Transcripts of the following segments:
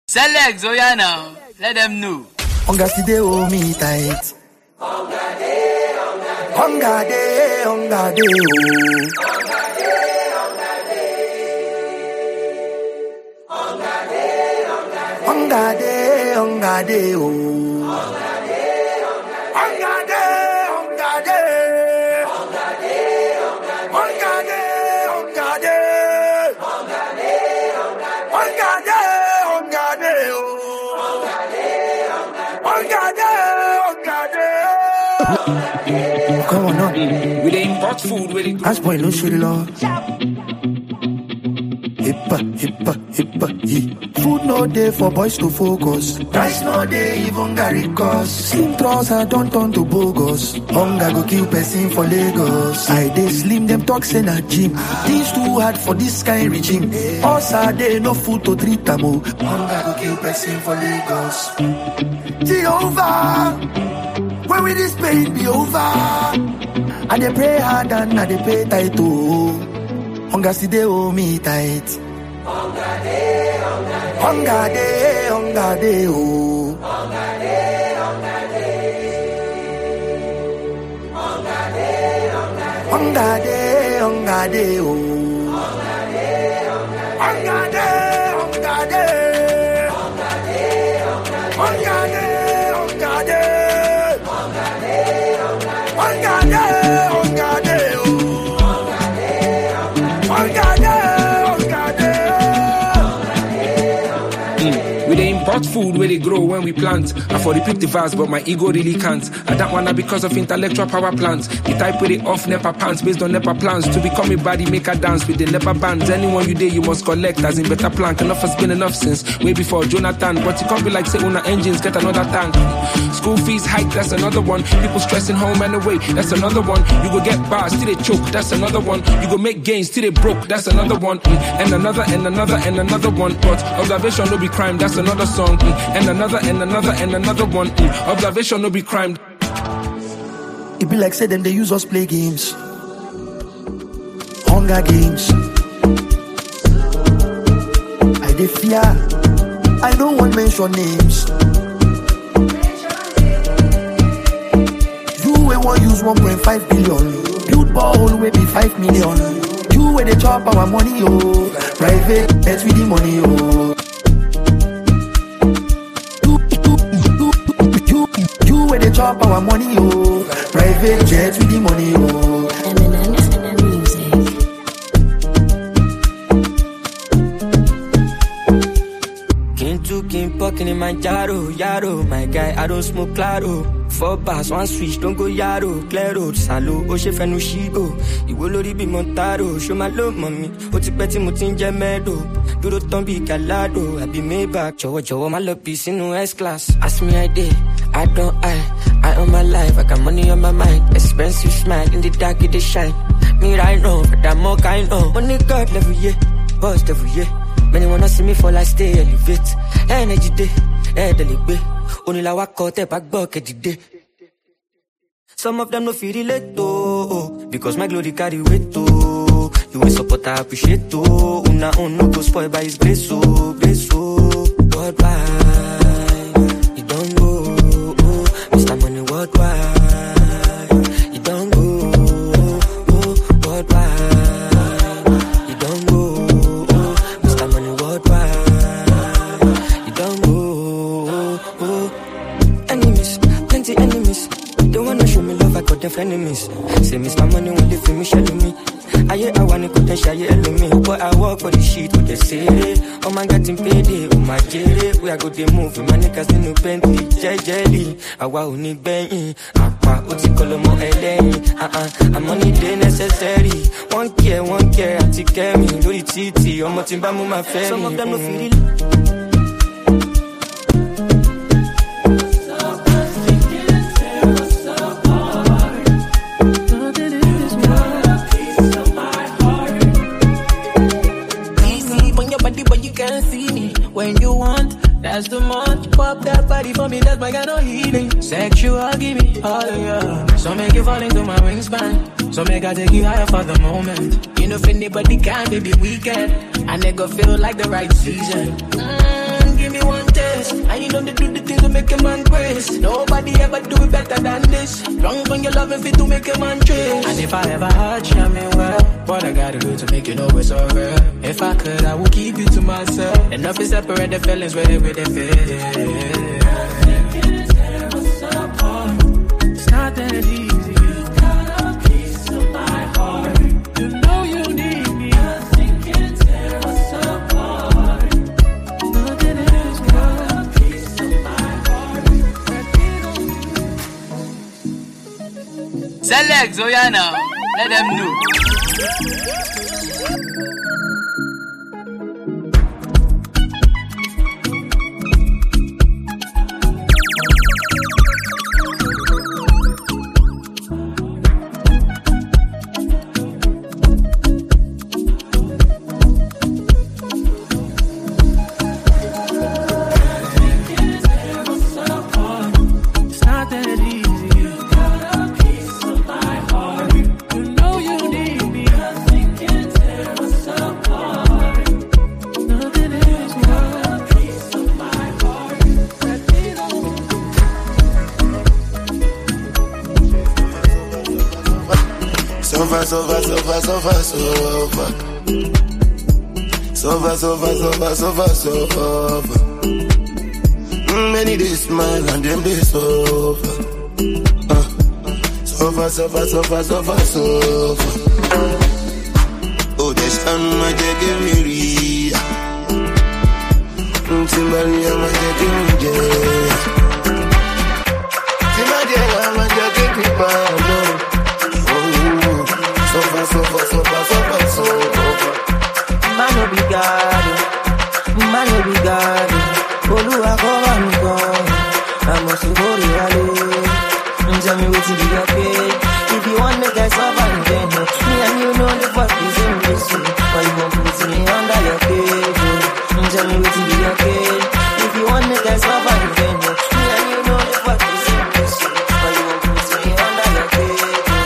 Select, oh yeah now. Let them know. Onga si de o me tight. Onga de o. Onga de o. Onga de o. Come on, no. We dey import food with it. As boy, no shoot love. Hippa, hippa, hippa, hip. Food no day for boys to focus. Price no day, even Gary cost. Slim trousers don't turn to bogus. Hunger go kill person for Lagos. I dey slim them talks in a gym. Things too hard for this kind regime. Us are there, no food to treat them. Hunger go kill person for Lagos. Jehovah, when will this pain be over? I dey pray hard and I dey pay tight too. Hunger si de o me tight. Hunger de o. Hunger de o. Hunger de o. Hunger We dey import food where they grow when we plant. I for repeat the verse, but my ego really can't. I don't wanna because of intellectual power plants. The type where they off NEPA pants based on NEPA plans. To become a body, make a dance with the NEPA bands. Anyone you dare, you must collect as in better plan. Enough has been enough since way before Jonathan. But it can't be like say una engines, get another tank. School fees hike, that's another one. People stressing home and away, that's another one. You go get bars, till they choke, that's another one. You go make gains, till they broke, that's another one. And another one. But observation no be crime, that's another song. And another one. Observation no be crime. It be like say them they use us play games. Hunger games. I dey fear. I don't want mention names. You ain't want use 1.5 billion. Build ball will be 5 million. You where they chop our money, oh. Private, that's with the money, oh. You where they chop our money, oh. Private jets with the money, oh. Eminem music. King poking in my yaro, my guy, I don't smoke claro. 4 bars, 1 switch, don't go yaro. Clear road, salo, Oche fenu shigo. Iwo lori bi montaro, show my love, mommy. Oti peti mutin jemedo. Duro tombi calado, I be made back. Jowo, my love piece in no S-class. Ask me I did, I don't I on my life, I got money on my mind. Expensive smile, in the dark it shine. Me right now, but I'm more kind of. Money God level, yeah, boss level, yeah. Many wanna see me fall, I stay elevate. Energy day, deliberate. Only la wakote back bucket day. Some of them no feel relate oh, because my glory carry weight oh. You ain't support, I appreciate oh. Una no go spoil by his grace oh, grace oh. Worldwide, you don't go oh. Mr. Money worldwide, you don't go oh. Worldwide, you don't go oh. Mr. Money worldwide, you don't go oh. Enemies, plenty enemies. Don't wanna show me love, I got them enemies. Say Mr. Money when they feel me shelling me. I wanna go and shy me. But I work for the shit with the city. Oh my God, in payday, oh my jelly. We are go to move, my niggas in the Bentley, jelly. I want to be Apa, Uti Kolomo, Eleni. I'm only day necessary. One care, I take care of me. Do the titi, I'm not in Bamu, my family. Some of them no feel it. When you want, that's the month. Pop that body for me, that's my kind of healing. Sexual, give me all of you. So make you fall into my wingspan. So make I take you higher for the moment. You know if anybody can, baby, we can. I never feel like the right season. give me one taste. And you know they do the things to make a man praise. Nobody ever do it better than this. Drunk on your love and fit to make a man trace. And if I ever hurt you, I mean well, what I gotta do to make you know it's all real. If I could, I would keep you to myself. Enough to separate the feelings where they feel. It's not that easy. You got a piece of my heart. You know you need me. Nothing can tear us apart. Nothing else got a piece of my heart. Select Zoyana, let them know. So many days smile and them days over. So far. Oh, there's my jaggery. Timbali, my jaggery. Timbali, my jaggery. So far. Man obligado, Oluwa cover me God. I must go to tell me what to be okay. If you want to get somebody, then me and you know the fuck is in this way. But you won't put me under your cage. Tell me what to be okay. If you want to get somebody, then me and you know the fuck is in this way. But you won't put me under your cage.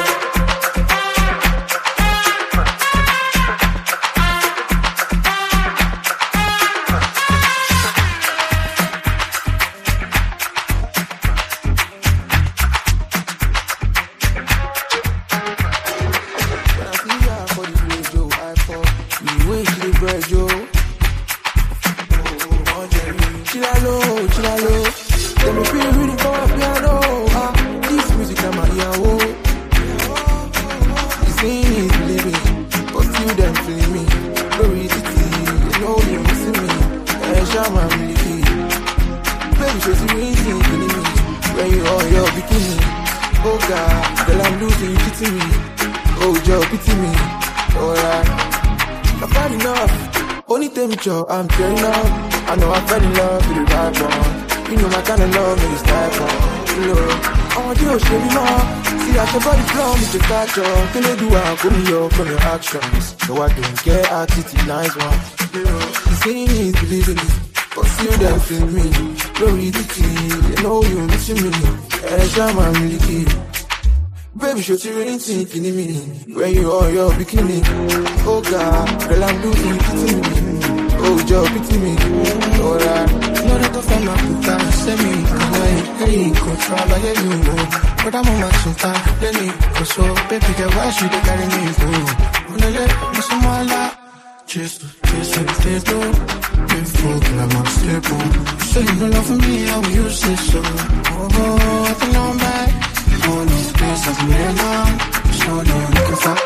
I'm tearing up. I know I fell in love with the right one. You know my kind of love, make it type on. I want you to show me more. See that your body flow, me to catch up. Can they do I put me up from your actions? So I don't get at it, nice one. You seeing it, believing it. But still they feel me. Glory to you, they know you missing me. And I'm really kid. Baby, show you anything in me. When you are your bikini. Oh God, girl, I'm losing it to me. Oh, Joe, pity me. Alright. No, they go find my puta. Send me, hey, go travel, let you know. But I'm on my sofa, let me go so. Baby, get why she they carry me go. Wanna let me some more life. Just take no. Big folk, I'm a staple. So you don't love me, how will you say so? Oh, I think I'm back. Oh, no, place I've been long. So long, looking for.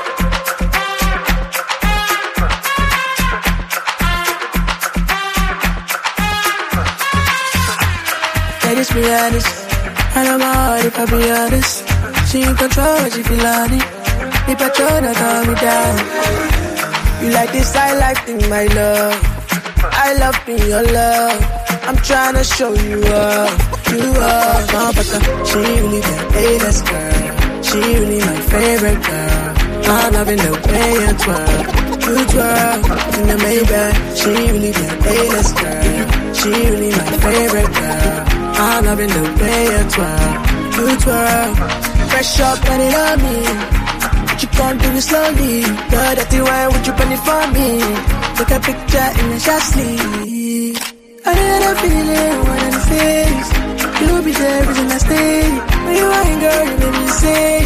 Be honest, I know my heart if I be honest. She in control, she feel on it. If I try to calm me down. You like this, I like thing, my love. I love being your love. I'm trying to show you up. You are my butter. She really the A-list girl. She really my favorite girl. I'm loving the way you twirl. You twirl in the Maybach. She really the A-list girl. She really my favorite girl. I'm loving the way you twirl. Fresh up and it on me. But you can't do it slowly. Girl, that's the way would you put it for me. Take a picture in the shot sleeve. I need a feeling when I'm face. You be there, reason I stay. When you ain't girl, you make me say.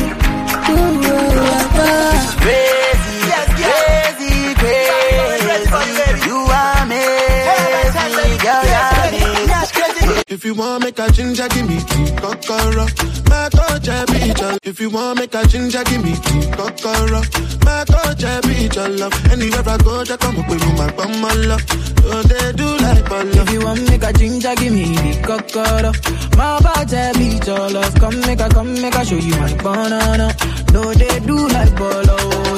Crazy, crazy. You are amazing, girl, yeah. If you want make a ginger, give me key, kokoro. My coach, I be your. If you want make a ginger, give me key, kokoro. My coach, I be your love. Anywhere I go, just come up with my bum, my love. So they do like my love. If you want make a ginger, give me the kokoro. My body be your love. Come make a show you my banana. No, they do like bolo.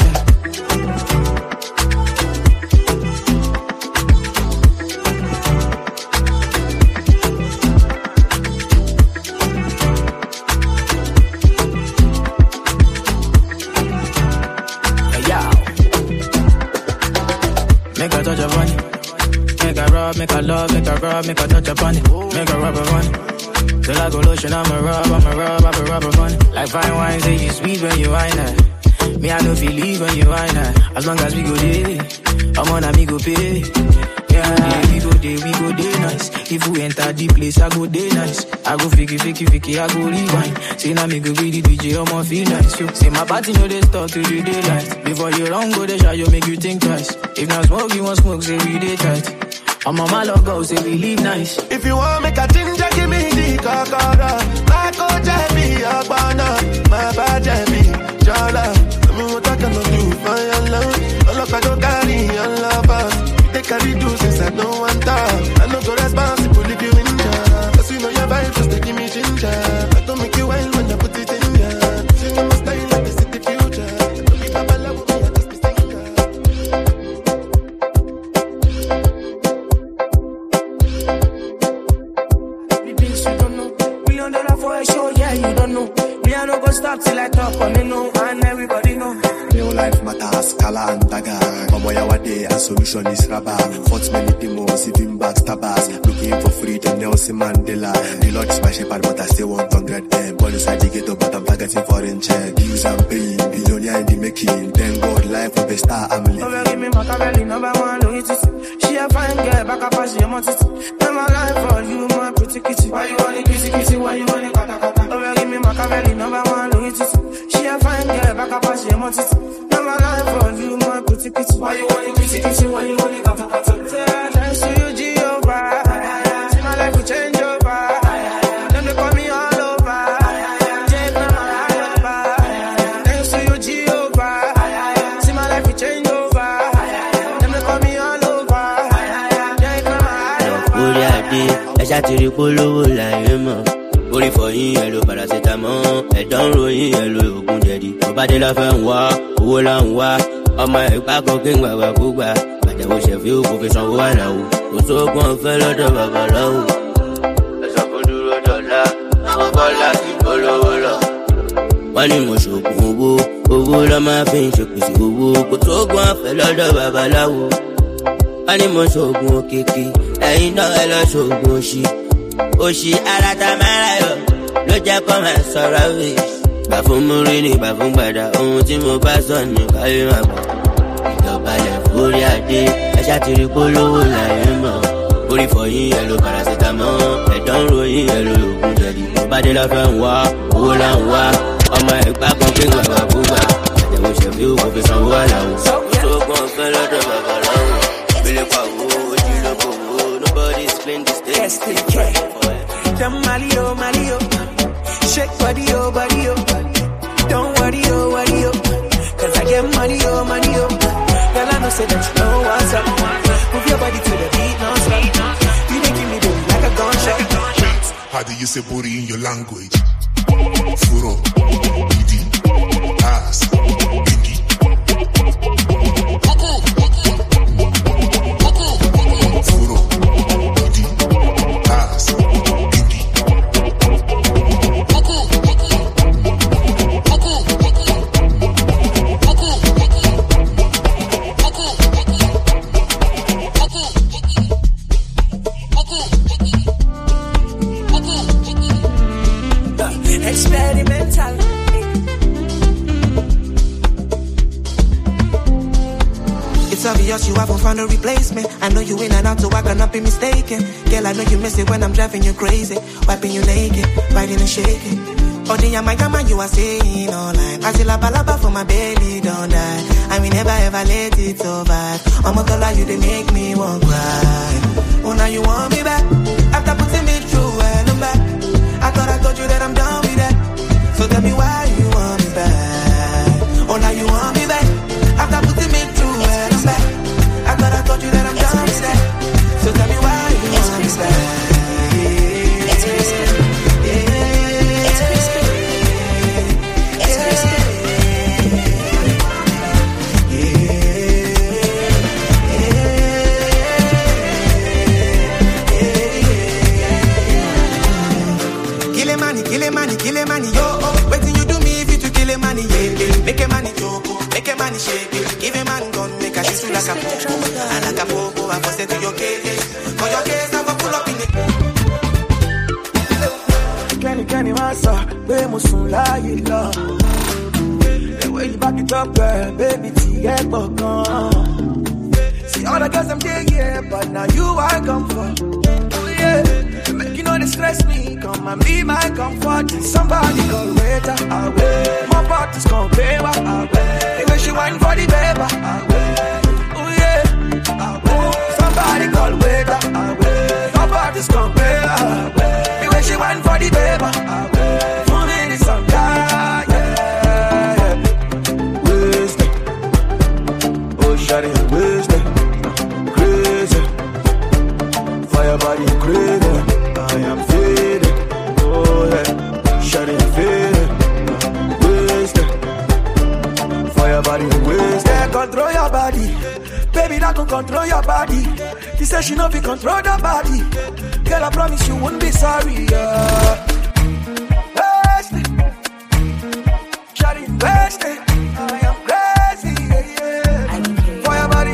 Make a touch upon it. Make a rub, make a love, make a rub, make a touch upon it. Make a rub upon it. Till I go lotion, I'm a rub upon it. Like fine wine, say you sweet when you wine it. Me, I know feel leave when you wine it. As long as we go there, I'm on a me go pay. Yeah, we go there nice. If we enter the place, I go there nice. I go fiki, I go rewind. Say now me go be the DJ, I'ma feel nice. Yo, say my party know they start to the daylight. Before you run, go the shot, you make you think twice. If not smoke, you want smoke, say we day tight. I'm on my logo, say we live nice. If you want make a ginger, give me the kokoro. My coach, I be your banana. My badge, I be your love. I mean, what I can do for your love. All of I don't carry your love. They carry do since I don't want that. I know go responsible if you injure. Cause you know your vibe, just they give me ginger. I don't make you wild when I put it in ya. See you my style like this is the future. Don't be babala with me, I just be singer. The things you don't know. $1 for a show, yeah, you don't know. Me, I don't go stop till I talk on the know. And everybody know. Real life matters, Kala and Daga. Omoyawade, and solution is rubber. Fought many demons, even backstabbers. Looking for freedom, Nelson Mandela. The Lord is my shepherd, but I still want 100 M. Ball inside the ghetto, but I'm targeting foreign check. Use and paying, billionaire in the making. Thank God, life of a star, I'm living. Over give me Machiavelli, number one, Louis. She a fine girl, back up as she a multitude. Never lie for you, my pretty kitty. Why you want it, kissy, why you want it, kata. Over give me Machiavelli, number one, Louis. She a fine girl, back up as she a multitude. Never lie for you, my pretty kitty. Why you want it, kissy, why you want it, kata. Say I dance to you, Jehovah. See my life will change over. Then they call me all over. Jake, now my all over. Thanks to you, Jehovah. See my life will change over. Then they call me all over. Jake, now my all over. Orí adé, ẹ ṣàtìrí polówó láyé mọ̀. Orí fọyín ẹ lo paracetamol, ẹ̀dọ̀ ń ròyìn ẹ lo oògùn jẹ̀dí. Ọbadé la fẹ́ ń wá, owó la ń wá. Ọmọ ìpá kan kí n gbàgbà kúgbà. Àjẹwò ṣẹ̀fí òkú fi sanwó àlàó. Kò sóògùn ọ̀fẹ́ lọ́dọ̀ babaláwo. Ẹ̀sán fún dúró dọ̀la, àwọn bọ́lá ti polówó lọ. Wọ́n ní mo ṣògùn owó, owó lọ́ máa fi ń ṣèpèsè owó. Kò sóògùn ọ̀fẹ́ lọ́dọ̀ babaláwo. Wọ́n ní mo ṣògùn òkèké, ẹ̀yin náà ẹ lọ ṣògùn òṣì. Òṣì aláta mára yọ ló jẹ́ kó máa sọ̀rọ̀ wí. Gbà fún múrí ni gbà fún gbàdá, ohun tí mo bá sọ ní káyé máa gbà. Ìjọbalẹ̀ forí adé, ẹ ṣàtìrí polówó láyé mọ̀. Orí fọyín ẹ lo paracetamol, ẹ̀dọ̀ ń ròyìn ẹ lo oògùn jẹ̀dí. Ọbadé la fẹ́ ń wá, owó la ń wá. Ọmọ ìpá kan kí n gbàgbà fúgbà. Àjẹwò ṣẹ̀fí òkú fi sanwó àlàó. Sóògùn ọ̀fẹ́ lọ́dọ̀ babaláwo. Ìbílẹ̀ pàwó, ojú ló kò wó. Nobody explain this thing. Them Malio, shake body, oh. Don't worry, oh. Cause I get money, oh. Girl, I know say that you know what's up. Move your body to the beat, non-stop. You making me do like a gunshot. How do you say booty in your language? Furo, Didi, ass, Biggie. Furo, Didi, ass, Biggie. Experimental. haven't found a replacement. I know you in and out, so I cannot be mistaken. Girl, I know you miss it when I'm driving you crazy. Wiping you naked, riding and shaking. Oh, dear, my God, you are saying online. I see la balaba for my belly, don't die. I will never ever let it survive. I'm a color, you they make me want cry. Oh, now you want me back. After putting me through hell and back. I thought I told you that I'm done with that. So tell me why you want me back. Oh, now you want me back. After putting me through hell and back. I thought I told you that I'm done with that. So tell me why you want me back. Kill a money, yo, oh. Waiting you do me if you to kill a money, yeah. Make a money choco, make a money shake it. Give a man gun, make a shoot like a popo. And like a popo, I for say to your case. For your case, I for pull up in it. Kenny, massa, we must soon lie in love. The way you back it up, girl, baby, T.A. Bogdan. See all the girls I'm taking, yeah, but now you I come for. Oh, yeah. You know they stress me, come and be my comfort. Somebody call waiter, I wait. My parties come paper, I wait. The way she whine for the paper, I wait. Oh yeah, I wait. Somebody call waiter, I wait. My parties come paper, I wait. The way she whine for the paper, I wait. For me this song, yeah. Wasted. Oh, shawty, wasted. Crazy. Fire body crazy. I am faded, oh yeah, shawty faded, wasted, fire body wasted. Yeah, control your body, baby, that can control your body. He said she know if you control the body, girl, I promise you won't be sorry, yeah. Wasted, shawty wasted, I am crazy, yeah. Fire body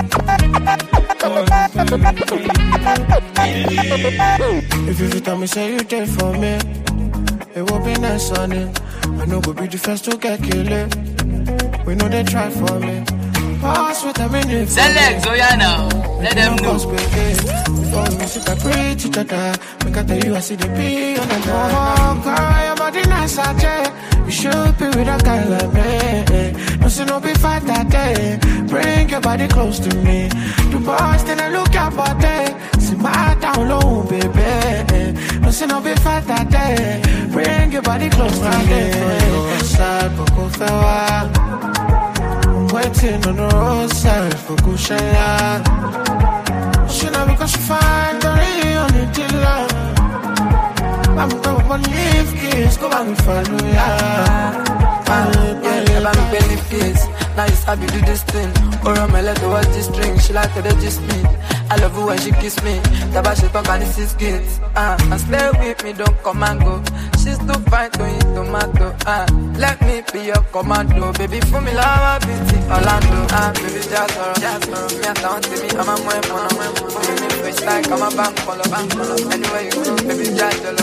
If you tell me say you did for me, it will be nice on it. I know we'll be the first to get killed. We know they try for me. Pass with a minute. Select Zoyana, let them know. Before we sit and preach each other, make I tell you I see the P on the line. Oh, girl, your body nice, I check. You should be with a guy like me. No say no be fight that day. Bring your body close to me. The boss then I look your body. See my down low, baby. No say no be fight that day. Bring your body close to me. Side, but go farewell. I'm waiting on the roadside for Kushala. She know because she find the real dealer. I'm going to leave kids, go back and follow ya. Yeah, I'm belly kids. Now you sabi do this thing. Or I'm let her watch this string. She like to just me. I love you when she kiss me. Taba she talk and this kids. And stay with me, don't come and go. She's too fine to eat tomato. Let me be your commando. Baby, for me love beauty Orlando. Baby, just me I don't see me. I'm a moe. Me face like I'm a bank color. Anywhere you go, baby, just love.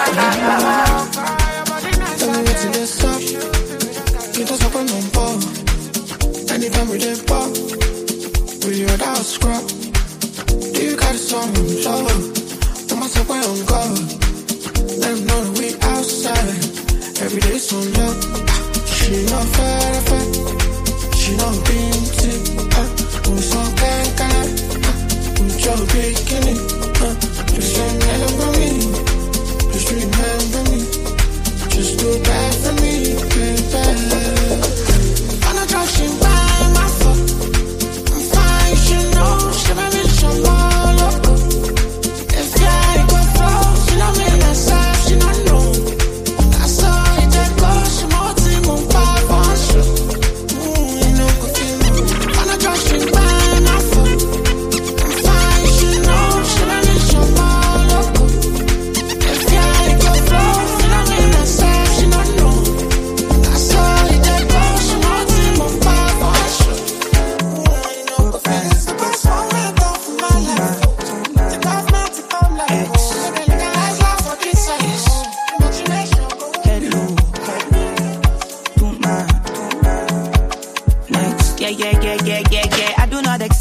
Tell me what's in this up. Give us up on my ball. Anytime we did pop, we without scrub. Do you got a song? Show up. Put myself way on God. Let them know that we outside. Every day so low. She know fair. She know beauty. We so bad. We so bikini. Just remember me. Just remember me. Just do that for me, baby. I'm not rushing by my fault. I'm fine, you know. She made me some more loco. If I go flow, she know me myself, she don't know. I saw it just go, she more team on 5 on show. You know, I'm not rushing by my fault. I'm fine, you know. She made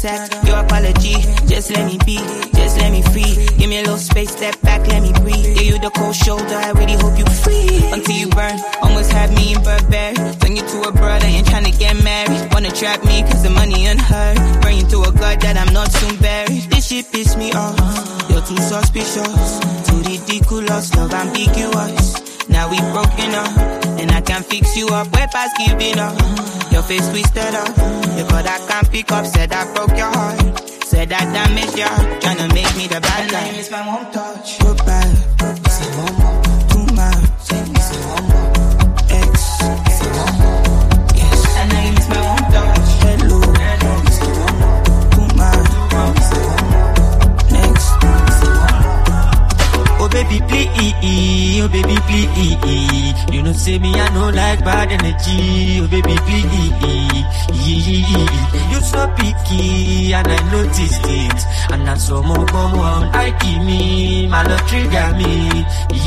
accept your apology. Just let me be, just let me free. Give me a little space, step back, let me breathe. Give you the cold shoulder, I really hope you free. Until you burn, almost had me in Burberry. Turn you to a brother and tryna get married. Wanna trap me cause the money unheard. Burn you to a god that I'm not soon buried. This shit piss me off, you're too suspicious. Too ridiculous, love ambiguous. Now we broken up, and I can't fix you up. We're past giving up. Your face twisted up, the card I can't pick up. Said I broke your heart, said I damaged your heart. Tryna make me the bad guy. It's my one touch. Goodbye, say one more. Too much, say one more. X, say one more. Yes, and now it's my one touch. Hello, say one more. Too much, say one more. Next, say one more. Oh baby please, oh baby please. You know say me I know like bad energy. Oh baby please. You so picky and I noticed it. And I saw more come on, I give me, my love trigger me.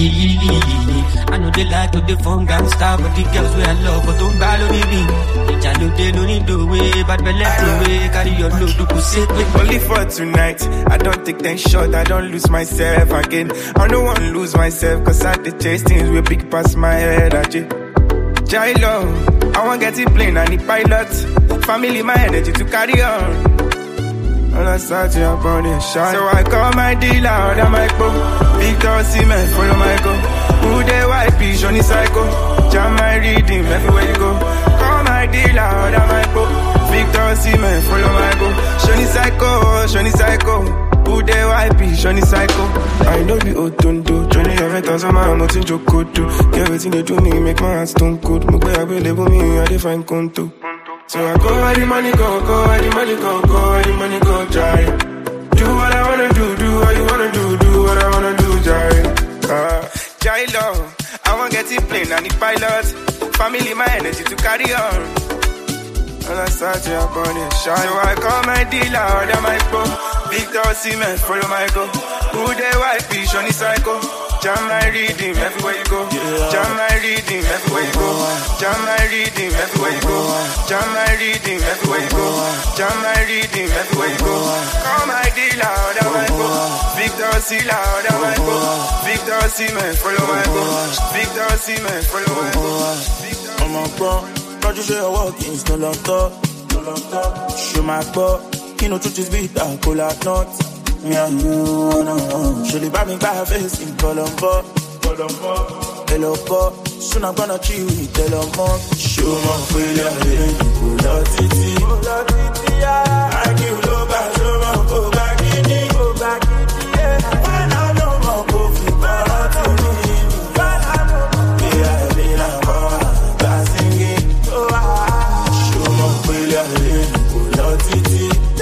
I know they like to the phone gangster, but the girls we I love, but don't follow me. They don't need the way, but we left the way. Carry your load to push it with. Only for tonight, I don't take 10 shots, I don't lose myself again. I don't want to lose myself, cause I the chase things will big past my head. Jai-Lo, I want get it plane, I need pilot. Family, my energy to carry on. All I start to your body shine. So I call my dealer, order my go. Victor Cement, follow my go. Who they white be, Johnny Psycho. Jam my reading, everywhere you go. Call my dealer, order my go. Victor Cement, follow my go. Johnny Psycho, Johnny Psycho. Who they white be, Johnny Psycho. I know the Otondo. Johnny, I went on some I'm not in Jokoto. Get everything they do me, make my hands stone cold. Mugbe, I will label me, I define Konto. So I go where the money go, go where the money go, go where the money go, try. Do what I wanna do what you wanna do what I wanna do, try. Jai-Lo, I wanna get it plane, I need pilot. Family, my energy to carry on. And I start to your body shine. So I call my dealer, order my phone. Victor Cement, follow my go. Who they white be, Johnny Psycho. Jam my reading, everywhere you go. Jam my reading, everywhere you go. Jam my reading, everywhere you go. Jam my reading, everywhere you go. Jam my reading, everywhere you go. Call my dealer, order my go. Victor Silla, order my go. Victor Cement, follow my go. Victor Cement, follow my go. I'm a pro, but you say I walk in, still on top. Show my butt, you know truth is bitter, cool like nuts. Me and you, no. She live by me by her face in Colombo. Hello, pop. Soon I'm gonna chill with Telomon. Show my failure, pull out titi. I give love back, show my go back in it. When I know my coffee, but to me. Yeah, I mean, I'm passing it. Show my failure, pull out titi.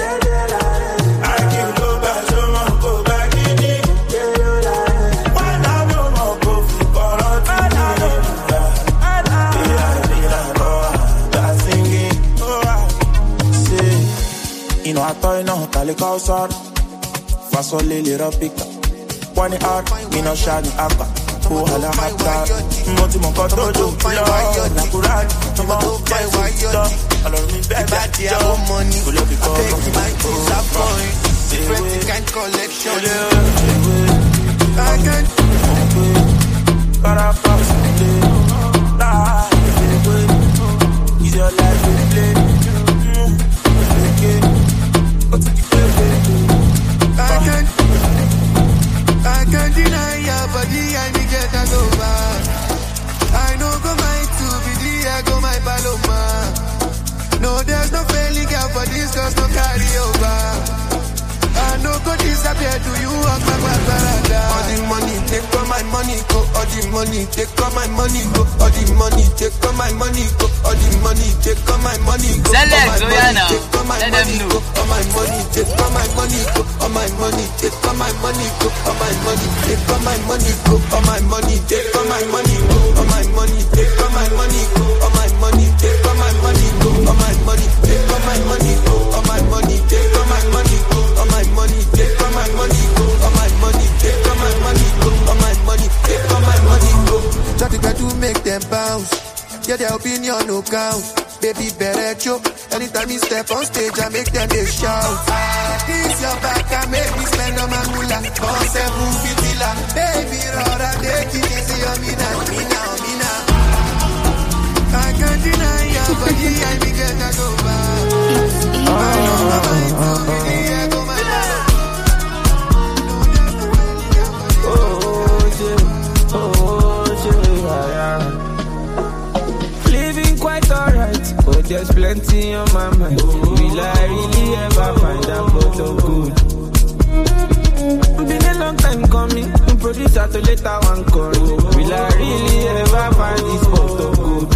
I thought no calico sir. Fasole little pickup. One art, me no shiny akka. Who hala haka. Moti mo koto do. Nakurat. Mo buy sister. Allow me back. I have money. I take my things up for it. Different kind collection. I can't. Parapass. Is your life to play? I can't deny your body, I need get a go back. I know go my two BD, I go my paloma. No, there's no failing girl for this, cause no carry over. I know go disappear to you, I'm my barada. All the money, take all my money, go. All the money, take all my money, go. All the money, take all my money, go. All the money, take all my money, go. Select, Zoyana, let them know. All my money, take all my money, go. All my money, take all my money, go. All my money, take all my money, go. All my money, take all my money, go. All my money, take all my money, go. All my money, take all my money, go. All my money, take all my money, go. All my money, take all my money, go. All my money, take all my money, go. All my money, take all my money, go. All my money, take all my money, go. Try to make them bounce. Yeah, their opinion no count. Baby, better joke. Anytime you step on stage, I make them they shout. This your back, I make me spend on my moolah. On 7 fitila, baby, rora, take it easy on me now, me now, me now. I can't deny your body, I begin to go back. I know my mind, I go my back. Living quite alright, but there's plenty on my mind. Will I really ever find that photo good? Been a long time coming, producer to later one call. Will I really ever find this photo good?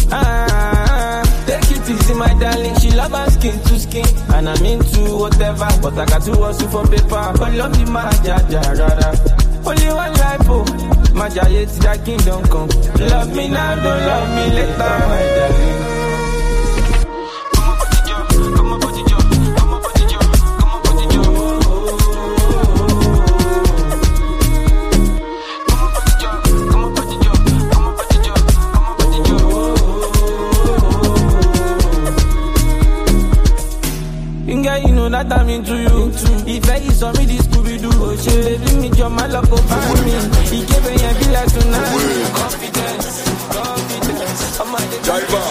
Take it easy, my darling. She love her skin to skin, and I'm into whatever, but I got to hustle for paper. But love me, my jaja. Only one life, oh. My giant to the kingdom come. Love me now, don't love me later, my darling. You know that I'm into you. If I saw me, this could be do. She baby, me jump my love over me. He gave me a be like tonight. Confidence. I'm on the driver.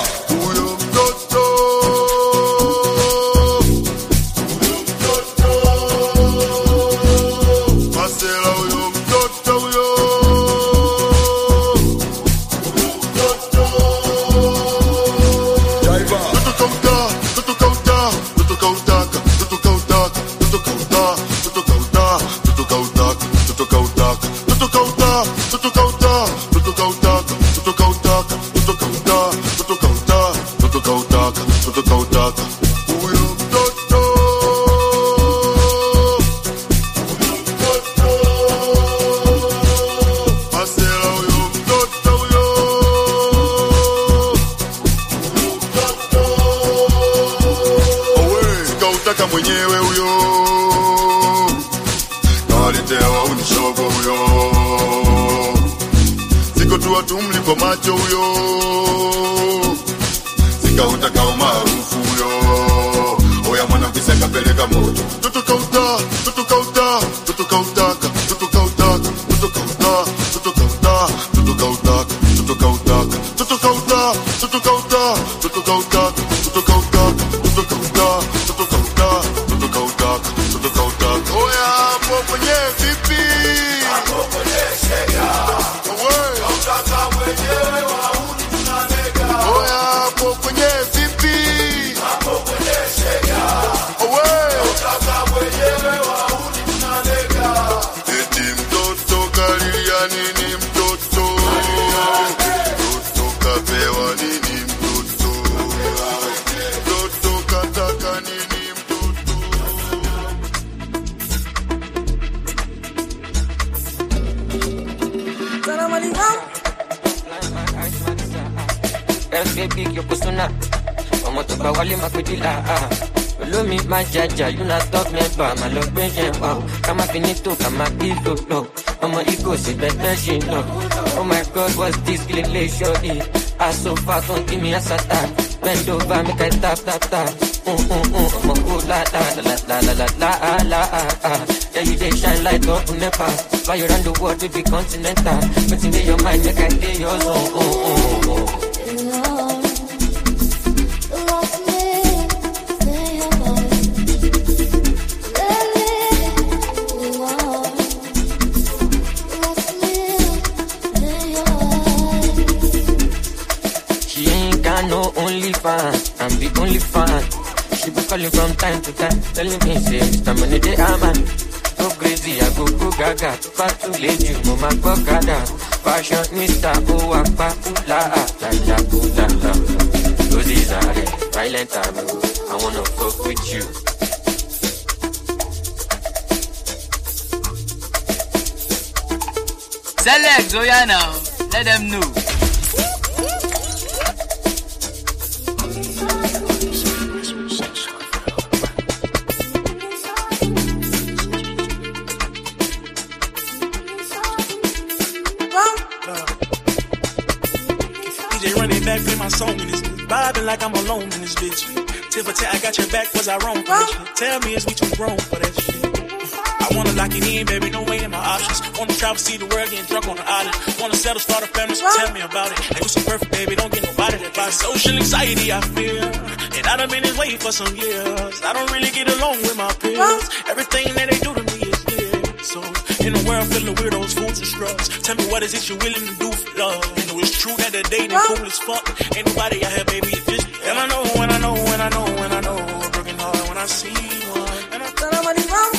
You not talk me about my love, wow. Come up in it too, come up in it low. I'm a ego, see better she know. Oh my God, what's this little shorty? I so far, don't give me a satan. Bend over, make I tap. I'm a good la. Yeah, you they shine light up on the past. Fly around the world, we be continental. But in your mind, make I get yours. I'm the only fan. She be calling from time to time, telling me, say, Mr. Money, they are man. Go crazy, I go gaga. Far too late, you know my bugada. Fashion, Mr. Oakpa, la. Roses are there, violent and I wanna fuck with you. Select Zoyana, let them know. DJ running back, play my song in this bitch. Vibing like I'm alone in this bitch. Tip for tat, I got your back, was I wrong for that shit? Tell me, is we too grown for that shit? I wanna lock it in, baby, no way in my options. Wanna travel, see the world, getting drunk on the island. Wanna settle, start a family, so tell me about it. Ain't so perfect, baby, don't get nobody that buys social anxiety, I feel. And I done been this way for some years. I don't really get along with my peers. Everything that they do to me is weird. So, in a world full of weirdos, fools, and scrubs, tell me what is it you're willing to do for love? And it was true that the dating cool as fuck. Ain't nobody out here, baby, it's just me. And I know, when I know, when I know, when I know, a broken heart when I see one. And I tell them what he wrong.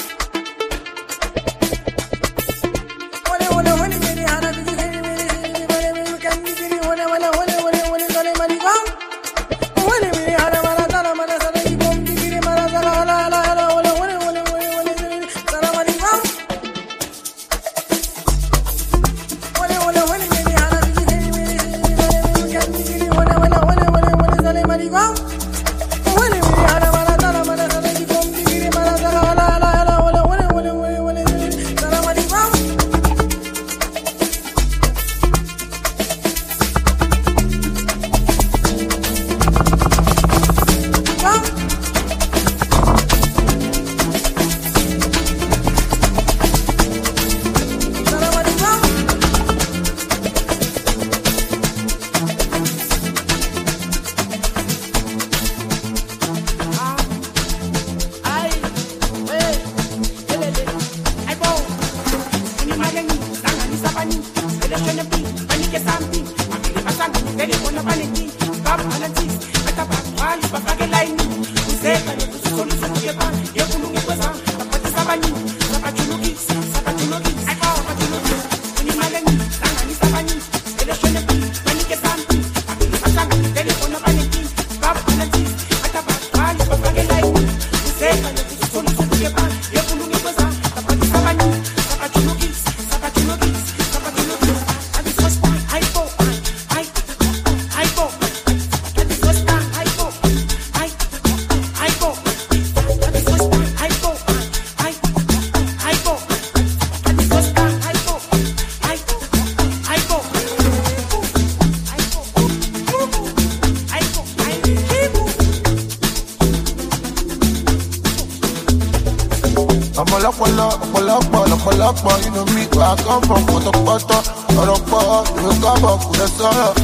You know me, where I come from, Poto, Oropo, you come up with a sorrow.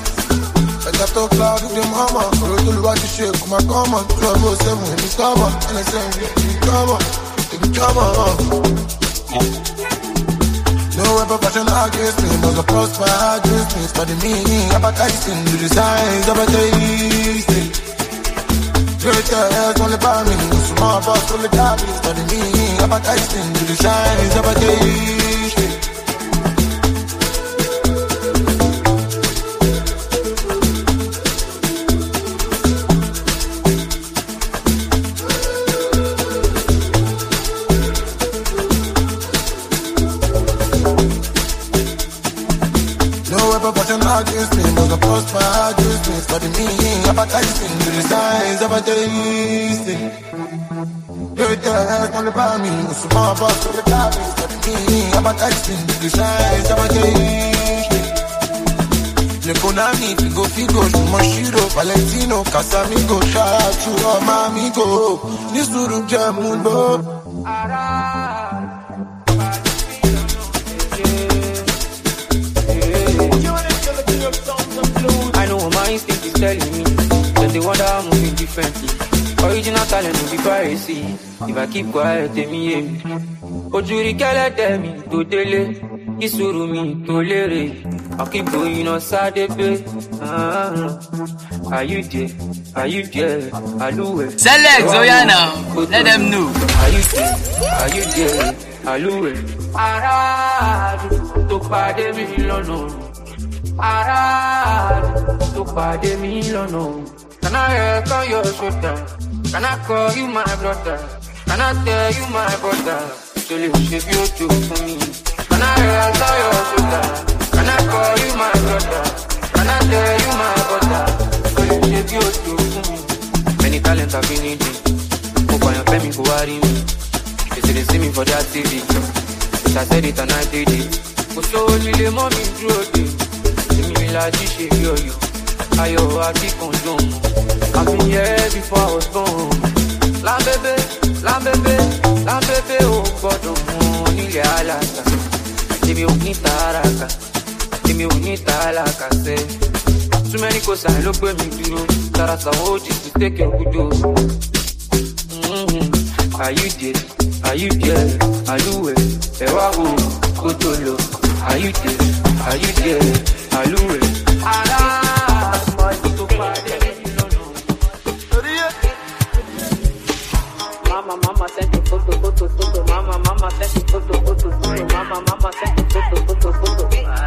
I got to cloud with your mama, or to watch the shit, come on, trouble, 7 in the summer, and I say, come on. No ever passion against me, no the prosper against me, study me, advertising, do the signs, advertising. Great ass only by me, small boss only by me, study me, advertising, do the signs, advertising. Against me, no the prosper against me, study me, advertising, do the signs, advertising. Great ass only by me, small boss only by me, study me, advertising, do the signs, advertising. Lekonami, Figo, Shumashiro, Valentino, Casamigo, shout out to all my amigo, Nisuru Jamundo. I know what my instinct is telling me. Then they wonder I'm moving differently. Original talent will be piracy. If I keep quiet, they me hear me. Ojuri kele temi to dele. Isuru mi to lere. I keep going on Saturday. Are you there? Are you there? Aluwe. Select Zoyana. Let them know. Are you there? Are you there? Aluwe. Aradu to pade mi lono. Aradu to pade mi lono. Can I help on your shoulder? Can I call you my brother? Can I tell you my brother? So you shape your joke for me. Can I help on your shoulder? Can I call you my brother? Can I tell you my brother? So you shape your joke for me. Many talents have been needed. Hope I am paying for worry me. They say they see me for that TV. But I said it and I did it. But so only the mommy drew it. See me like this shit, yo. I Ayo, I keep on doing. I've been here before I was born. La bébé, oh God, oh, nílé alaka. Tèmi ò ní tàràkà, tèmi ò ní tàlàkà sẹ́. Too many cosines ló gbé mi dúró. Tara Sawoji to take your kudo. Are you there? Are you there? Are you where? Ewa wo kotolo. Are you there? Are you there? Are you where? Mama sent a photo. Mama sent a photo. Mama sent a photo.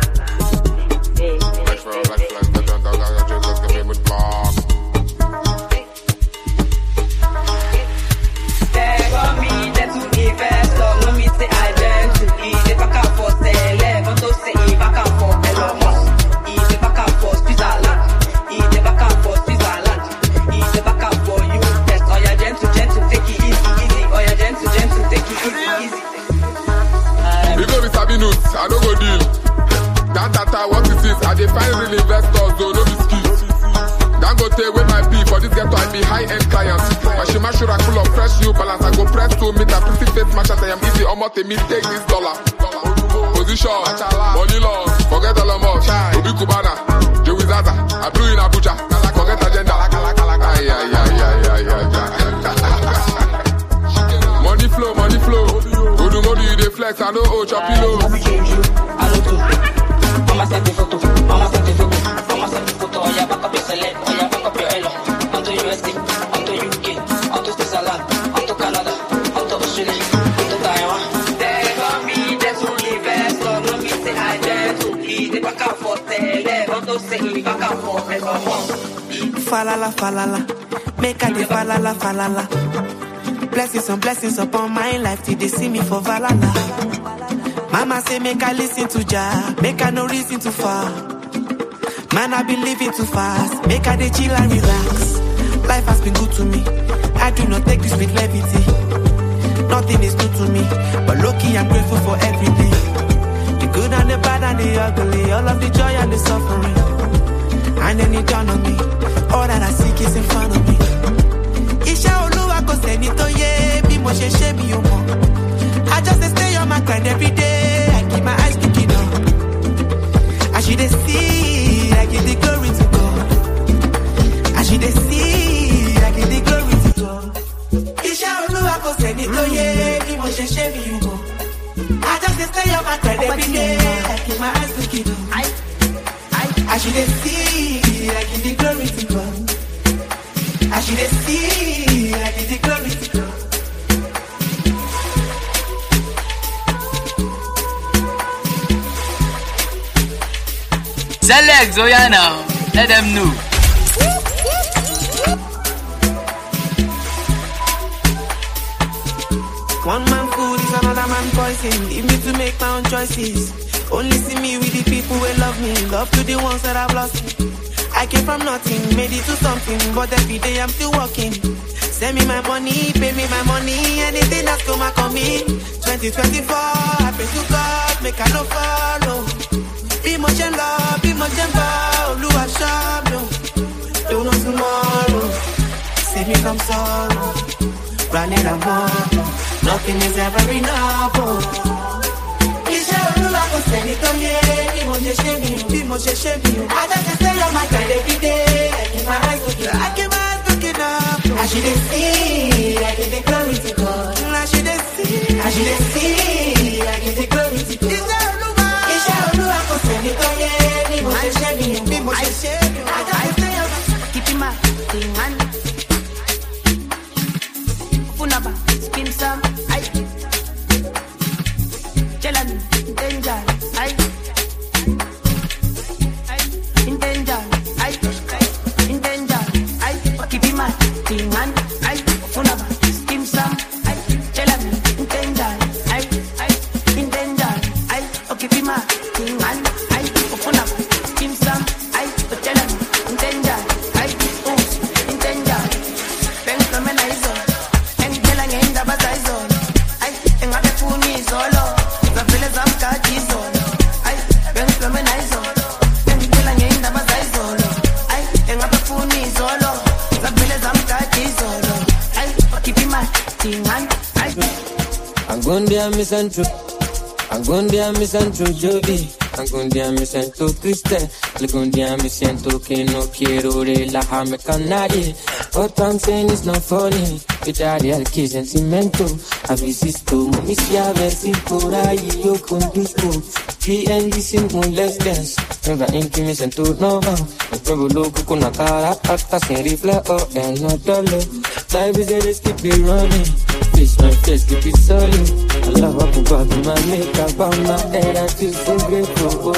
I don't go deal. That what is this? I define real investors, though no be skills. Don't go take away my pee for this ghetto. I be high-end clients. My shima shura full of fresh new balance. I go press to meet a pretty face match as I am easy. Almost a me take this dollar. Position, money laws, forget all of us. Obi Kubana, Joey Zaza, I blew in Abuja. Forget agenda. Money flow. Odu you dey flex, I know oh choppy low. Mama sent the photo. Mama sent the photo. Oh yeah, back up your select. Oh yeah, back up your elo. Onto USA, onto UK, onto Switzerland, onto Canada, onto Australia, onto Taiwan. They got me, that's who invest. No me say I dare to eat. They back up for tele. Onto say back up for ever. Falala, make a de falala. Blessings upon my life till they see me for Valhalla. Mama say make I listen to Jah, make I no reason to fall. Man, I be living too fast, make I dey chill and relax. Life has been good to me, I do not take this with levity. Nothing is new to me, but lucky I'm grateful for everything. The good and the bad and the ugly, all of the joy and the suffering. And then it dawned on me, all that I seek is in front of me. I just stay on my grind every day. I keep my eyes looking up. I should see, I give the glory to God. I should see, I give the glory to God. I just stay on my grind every day. I keep my eyes looking up. I should see, I give the glory to God. I should see, I give the glory to God. Select Zoyana, let them know. One man food is another man poison. Leave me to make my own choices. Only see me with the people who love me. Love to the ones that I've lost. I came from nothing, made it to something. But every day I'm still working. Send me my money, pay me my money. Anything that's come back on me. 2024, I pray to God, make I no follow. Be much in love, be much in love. Blue I shop, no. Don't know tomorrow. Save me from sorrow. Running around. Nothing is ever enough. I just stay on my grind every day. I keep my eyes looking up. I should see, I give the glory to God. I should see, I give the glory to God. Keep my thing on. Funaba, skin some, I. Jelani, danger, I. In danger, I. In danger, I. Keep my thing on, I. Funaba, skin some, I. Jelani, in danger, I. In danger, I. Keep my thing on, I. Funaba, skin some, I. Jelani, in danger, I. In danger. there, me central. I'm going there, me central Jody. I'm going there, me central Christian. I'm going there, me central que no quiero relajarme con nadie. What I'm saying is not funny. With real que sentimiento. A visisto, mami, si a ver si por ahí yo conduzco. PND sin un let's dance. Venga, en que me siento normal. Me pruebo loco con la cara hasta sin rifle o el no dolor. Life is there, keep it running. Face my face, keep it solid. I love up about my makeup on my head. I feel so grateful.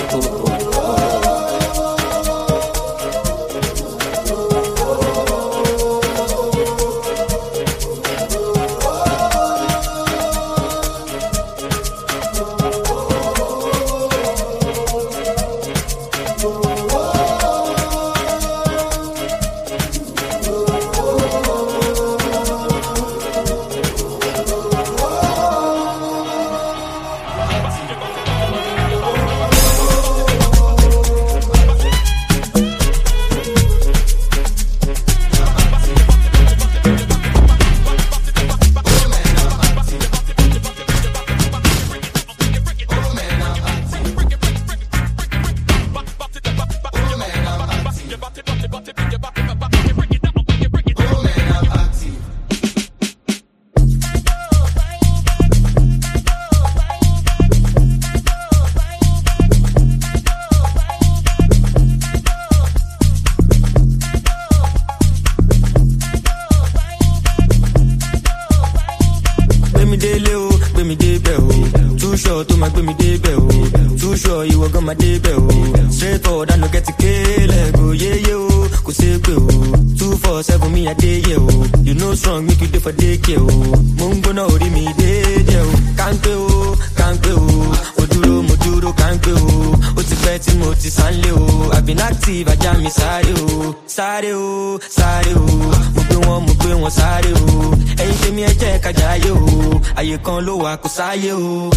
Kan ló wà kó sáyé o.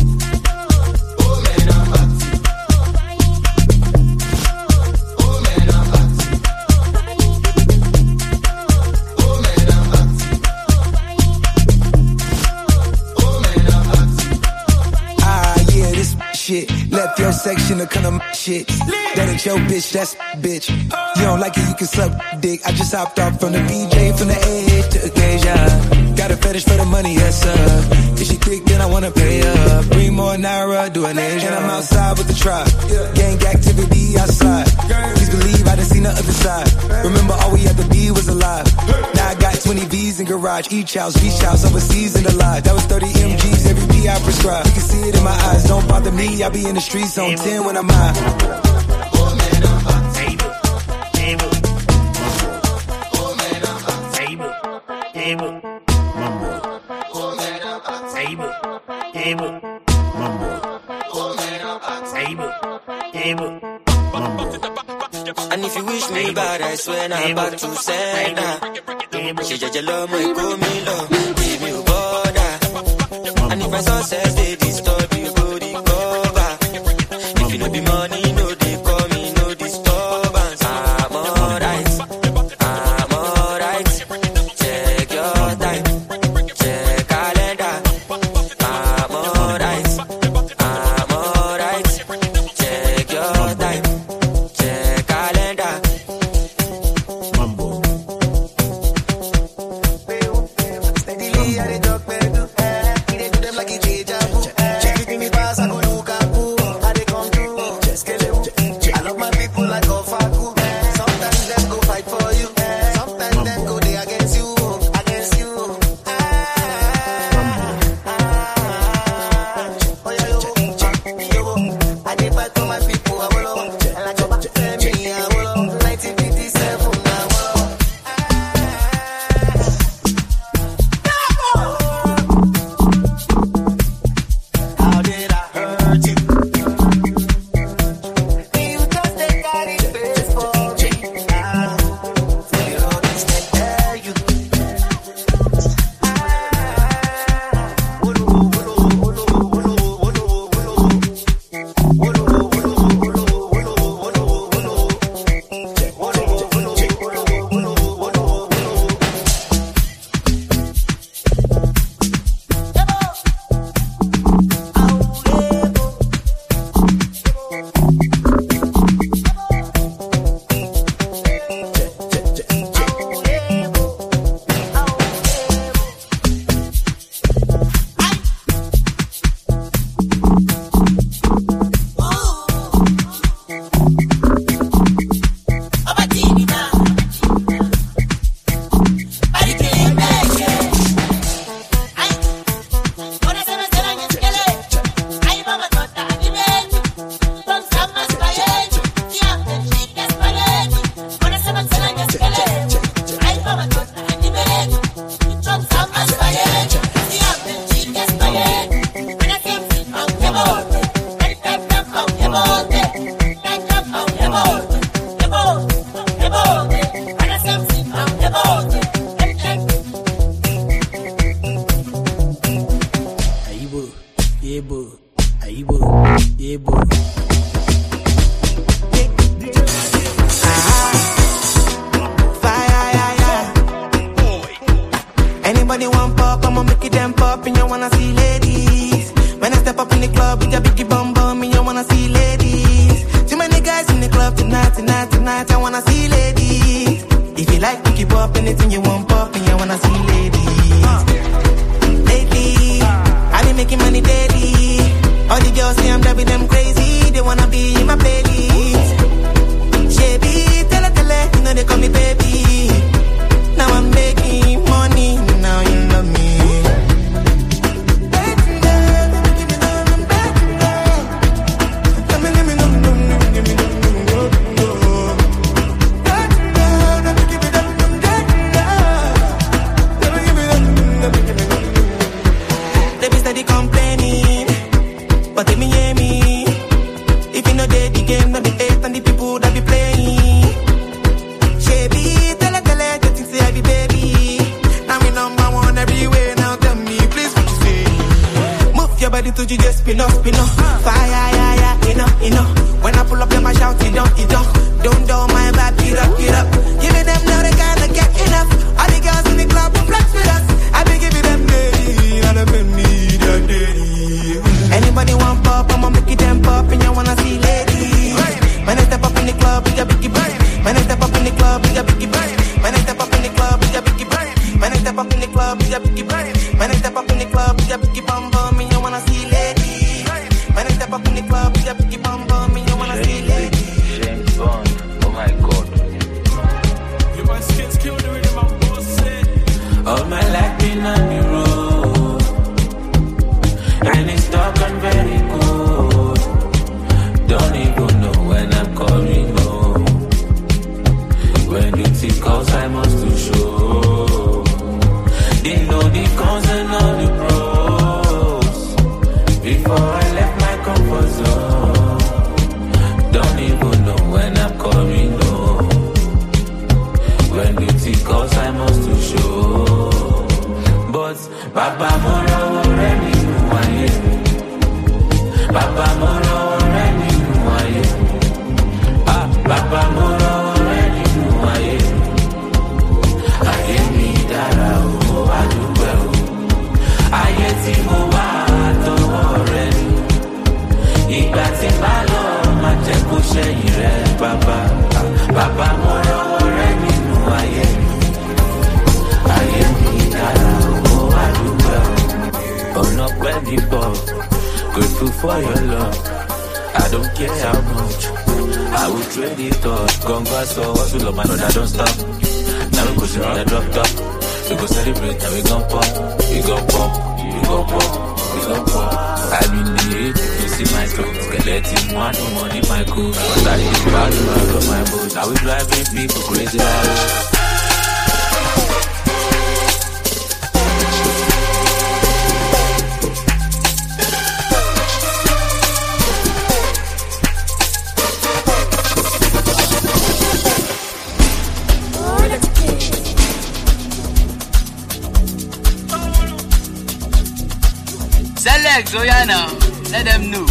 Shit, left your section of kind of shit. That ain't your bitch, that's bitch. You don't like it, you can suck dick. I just hopped off from the BJ, from the edge to occasion. Got a fetish for the money, yes sir. If she thick, then I wanna pay her. Bring more Naira, do an Asian. And I'm outside with the tribe. Gang activity outside. Please believe I didn't see the other side. Remember all we had to be was alive. Now I got 20 V's in garage. Each house, beach house, overseas in the lot. That was 30 MGs, every P I prescribe. You can see it in my eyes, don't bother me. I be in the streets on 10 when I'm high. And if you wish me bad, I swear I'm back to send her. She just love me, call me love, give me a border. And if my success, they disturb you, go the cover. If you no be money, no, they call me, no disturbance. I'm alright, check your time, check calendar. I'm alright, check your time, check calendar. Steadily, I dey talk, man. He dey do them like a deja vu. She give me pass, I go look up. I dey come through. Just get it. Aye, boy. Yeah, boy. Anybody want pop, I'ma make it them pop, and you wanna see ladies. When I step up in the club with your biggie bum bum, and you wanna see ladies. Too many guys in the club tonight, I wanna see ladies. If you like, pick it up, anything you want pop, and you wanna see ladies. Lately, I been making money daily. All the girls say I'm driving them crazy, they wanna be in my playlist. Shabby, tell her, you know they call me baby. Now I'm making money, now you love me. They be steady complaining, but they me hear me. If you know they the game, not the hate and the people that be playing. Shabby, tell her, they think say I be baby. Now me number one everywhere, now tell me, please what you say. Move your body to you just spin up. Fire, yeah, you know. When I pull up, them I shout, it don't. Don't my vibe, get up. Give me them now, they can't get enough. All the girls in the club will flex with us. I be giving them daily, and I been need a daily. Anybody want pop, I'ma make it them pop, and you wanna see ladies. When I step up in the club, with your biggie bang. When I step up in the club, with your biggie bang. When I step up in the club, with your biggie bang. When I step up in the club, with your biggie bang. When I step up in the club, with your biggie bum bum, and you wanna see ladies. When I step up in the club, with your biggie bum bum, and you wanna see ladies. James Bond, oh my God. You my skins kill the rhythm, I'm bossing. All my life been on the road, and it's dark and very cold. Don't even know when I'm coming home. When duty calls, I must to show. They know the cons and all the pros. Before I left my comfort zone, don't even know when I'm coming home. When duty calls, I must to show. But Baba Moro already knew I am. Baba Moro already knew I am. Baba Moro already knew I am. I am me dara o adupe o. Ayé tí mo wá àtọwọ́ rẹ ni. Ìgbà tí bá lọ máa jẹ́ kó ṣẹ́yìn rẹ̀ bàbá. Baba Moro already knew I am. Ayé mi dára o adupe o. Ọ̀nà pẹ́ mi bọ̀, grateful for your love. I don't care how much, I will trade it all. Gonga so hustle up, man, I don't stop. Now we go see the drop top. We go celebrate, now we gon' pop. We gon' pop. I mean the hate, you see my throat. Skeleton, one money, my cool. But I did bad, I got my boat. I will driving people crazy like Select Zoyana, let them know.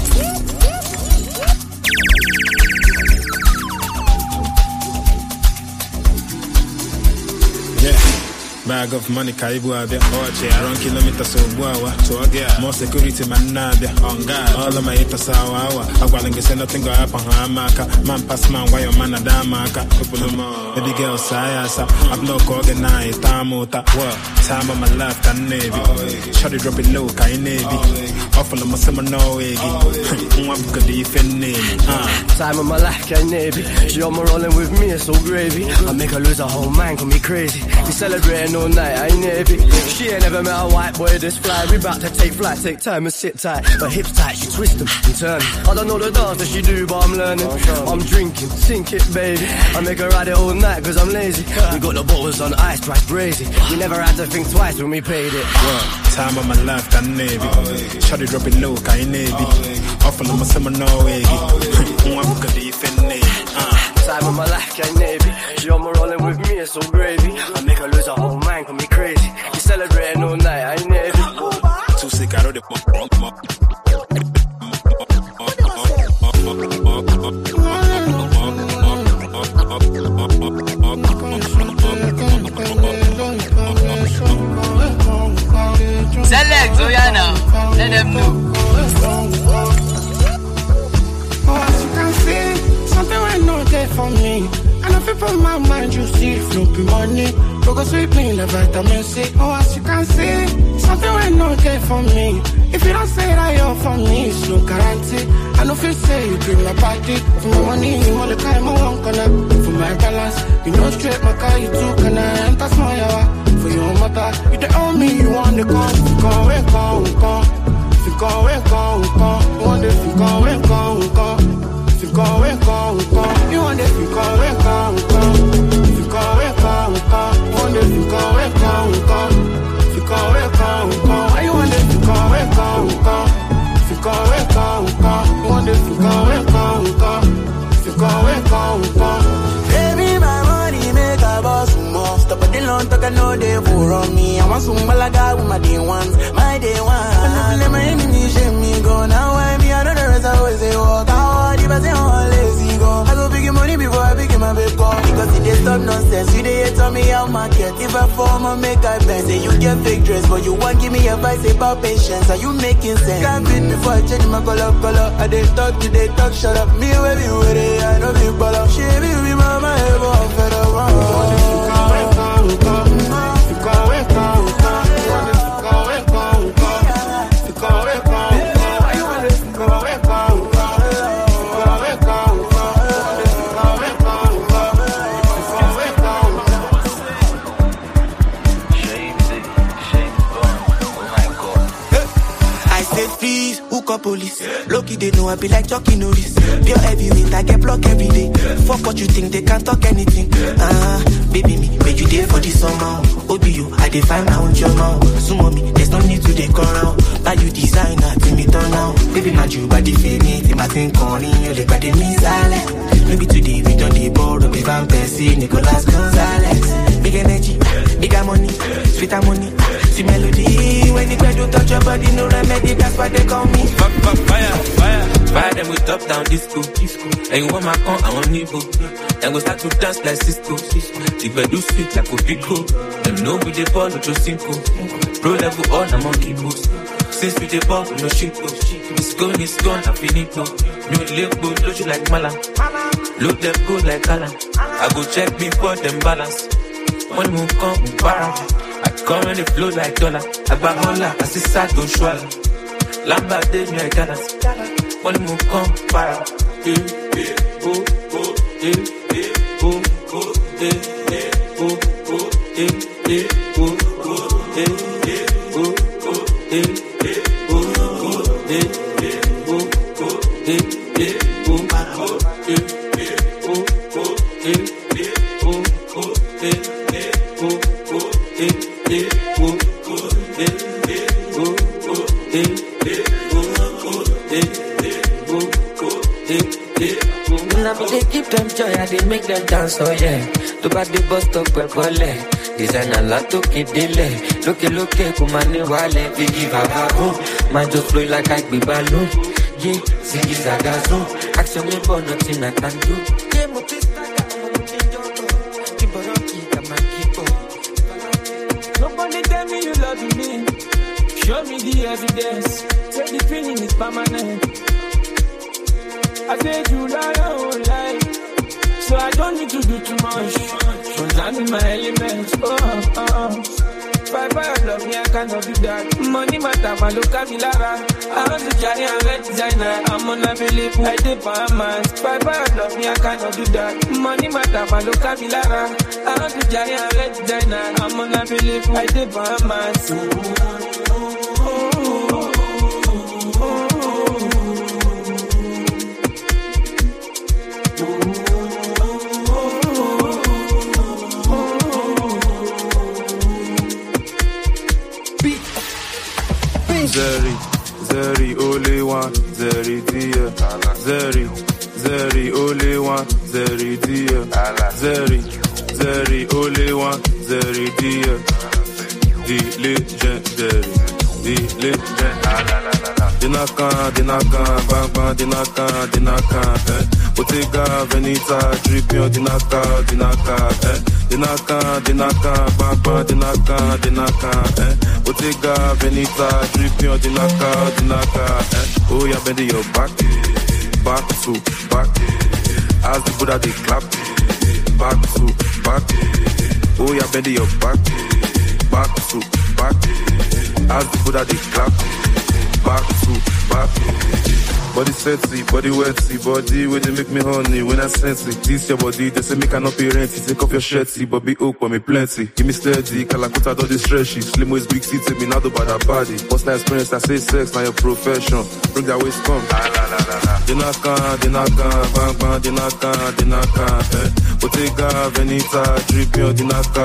Bag of money, Kaibu Abia, Oche, around kilometers so Buawa, so again, more security man Nabia, on guard, all of my haters are our. I want to say nothing go up on Hamaka, man pass man, why your man a damaka, baby girl, Sayasa, I'm no organized, Tamota, what, time of my life, can Navy, shot it, drop it low, Kai Navy, awful of my summer, no eggy, one could defend name, time of my life, Kai Navy, she on my rolling with me, it's so gravy, I make her lose her whole mind, call me crazy, we celebrating all night, I ain't heavy. She ain't never met a white boy this fly. We bout to take flight, take time and sit tight. Her hips tight, she twist them and turn. I don't know the dance that she do, but I'm learning. I'm drinking, sink it, baby. I make her ride it all night, cause I'm lazy. We got the bottles on ice, price crazy. We never had to think twice when we paid it. Time of my life, can Navy. Shot it, drop it low, Kai Navy. Awful of my summer, no eggy. One could defend name. Time of my life, Kai Navy. She on my rolling with me, it's so gravy. I make her lose her whole mind, call me crazy. We celebrating all night, I ain't heavy. Too sick, I don't let them know. Oh, as you can see, something went not there for me. And if you put my mind, you see, flow be money. Focus with me like vitamin C. Oh, as you can see, something went not there for me. If you don't say that you're for me, it's no guarantee. I know if you say you bring my body. For my money, you want the kind of one corner. For my balance, you know straight my car, you too can I enter small yawa. For your mother, you the owe me, you want the call. Go away, go. Fico away, go. You want the fico away, go. Fico away, go. You want the fico away, go. Fico away, go. You want the fico away, go. Fico away, go. You want the fico away, go. Fico away, go. You want the fico away, go. Fico away, go. Baby, my money make a boss more. Stop at the long talk, I know they for on me. I want some malaga with my day ones, my day one. When I feel my enemies shame me go. Now I me, I know the rest I always say walk out. If I say all lazy go, I go pick your money before I pick my big call. Because if they stop nonsense, you they tell me how market. If I form I make I bend, say you get fake dress, but you won't give me advice about patience. Are you making sense? Can't beat before I change my color. I they talk, shut up. Me baby, with it, I know big baller. She be mama, ever fed up. Police. Lucky they know I be like Chucky Norris. Pure heavyweight, I get blocked every day. Fuck what you think, they can't talk anything. Baby me, make you day for this summer. OBU, I define my own journal. Sumo me, there's no need to take around. Buy you designer, till me turn now. Baby my you body feeling, my thing calling you, they got the missile. Maybe today we done the board of Van Persie, Nicolas Gonzalez. Big energy, bigger money, sweeter money. See melody, when the pedal touch your body, no remedy, that's why they call me. Fire them with top down disco. And you want my con, I want Nivo. Then go start to dance like Cisco. The bed do sweet like Opico. Them know we dey ball with your cinco. Pro level all, I'm on keyboards. Since we dey ball with no shito. It's gone, I'm finito. New label, load you like Malam. Load them good like Alan. I go check before them balance. One move come, move para. I come and they flow like dollar. I buy hola, I see sad go swallow. Lamba de New Galas. One move come para. They keep them joy and they make them dance, oh yeah. To bad the bus stop, pepole. Design a lot to keep delay. Look, kumani wale, biggie vavavo. Man just flow like I be balloon. Yeah, ziggy zagazo. Action me for nothing I can do. Yeah, mo pista, nobody tell me you love me. Show me the evidence. Say the feeling is permanent. I said you lie, oh lie. So I don't need to do too much. Cause I'm in my elements. Bye, love me, I cannot do that. Money matter, my look at me Lara. I want to carry a red designer. I'm unavailable, I did my mind. Bye, love me, I cannot do that. Money matter, my look at me Lara. I want to carry a red designer. I'm unavailable, I did my mind. Zeri, only one, Zeri, dear. Zeri, only one, Zeri, dear. Zeri, only one, Zeri, dear. The legendary, the legend. bang bang, dinaka, Bottega, Veneta, dripping, dinaka, dinaka, bang bang, dinaka, Bottega, Veneta, dripping, dinaka, Oh, yeah, bend your back to back, as the Buddha they clap, back to back, oh, yeah, bend your back to back, as the Buddha they clap, back to back. Body sexy, body wetty, body where they make me honey when I sense it. This your body, they say me cannot be renty. Take off your shirty, but be oak for me plenty. Give me steady, Kalakuta don't stretchy. Slim waist, big city, me not about that body. What's that experience? I say sex, now your profession. Bring that waist, come. Dinaka, bang bang, dinaka, Bottega, Veneta, dripping, dinaka,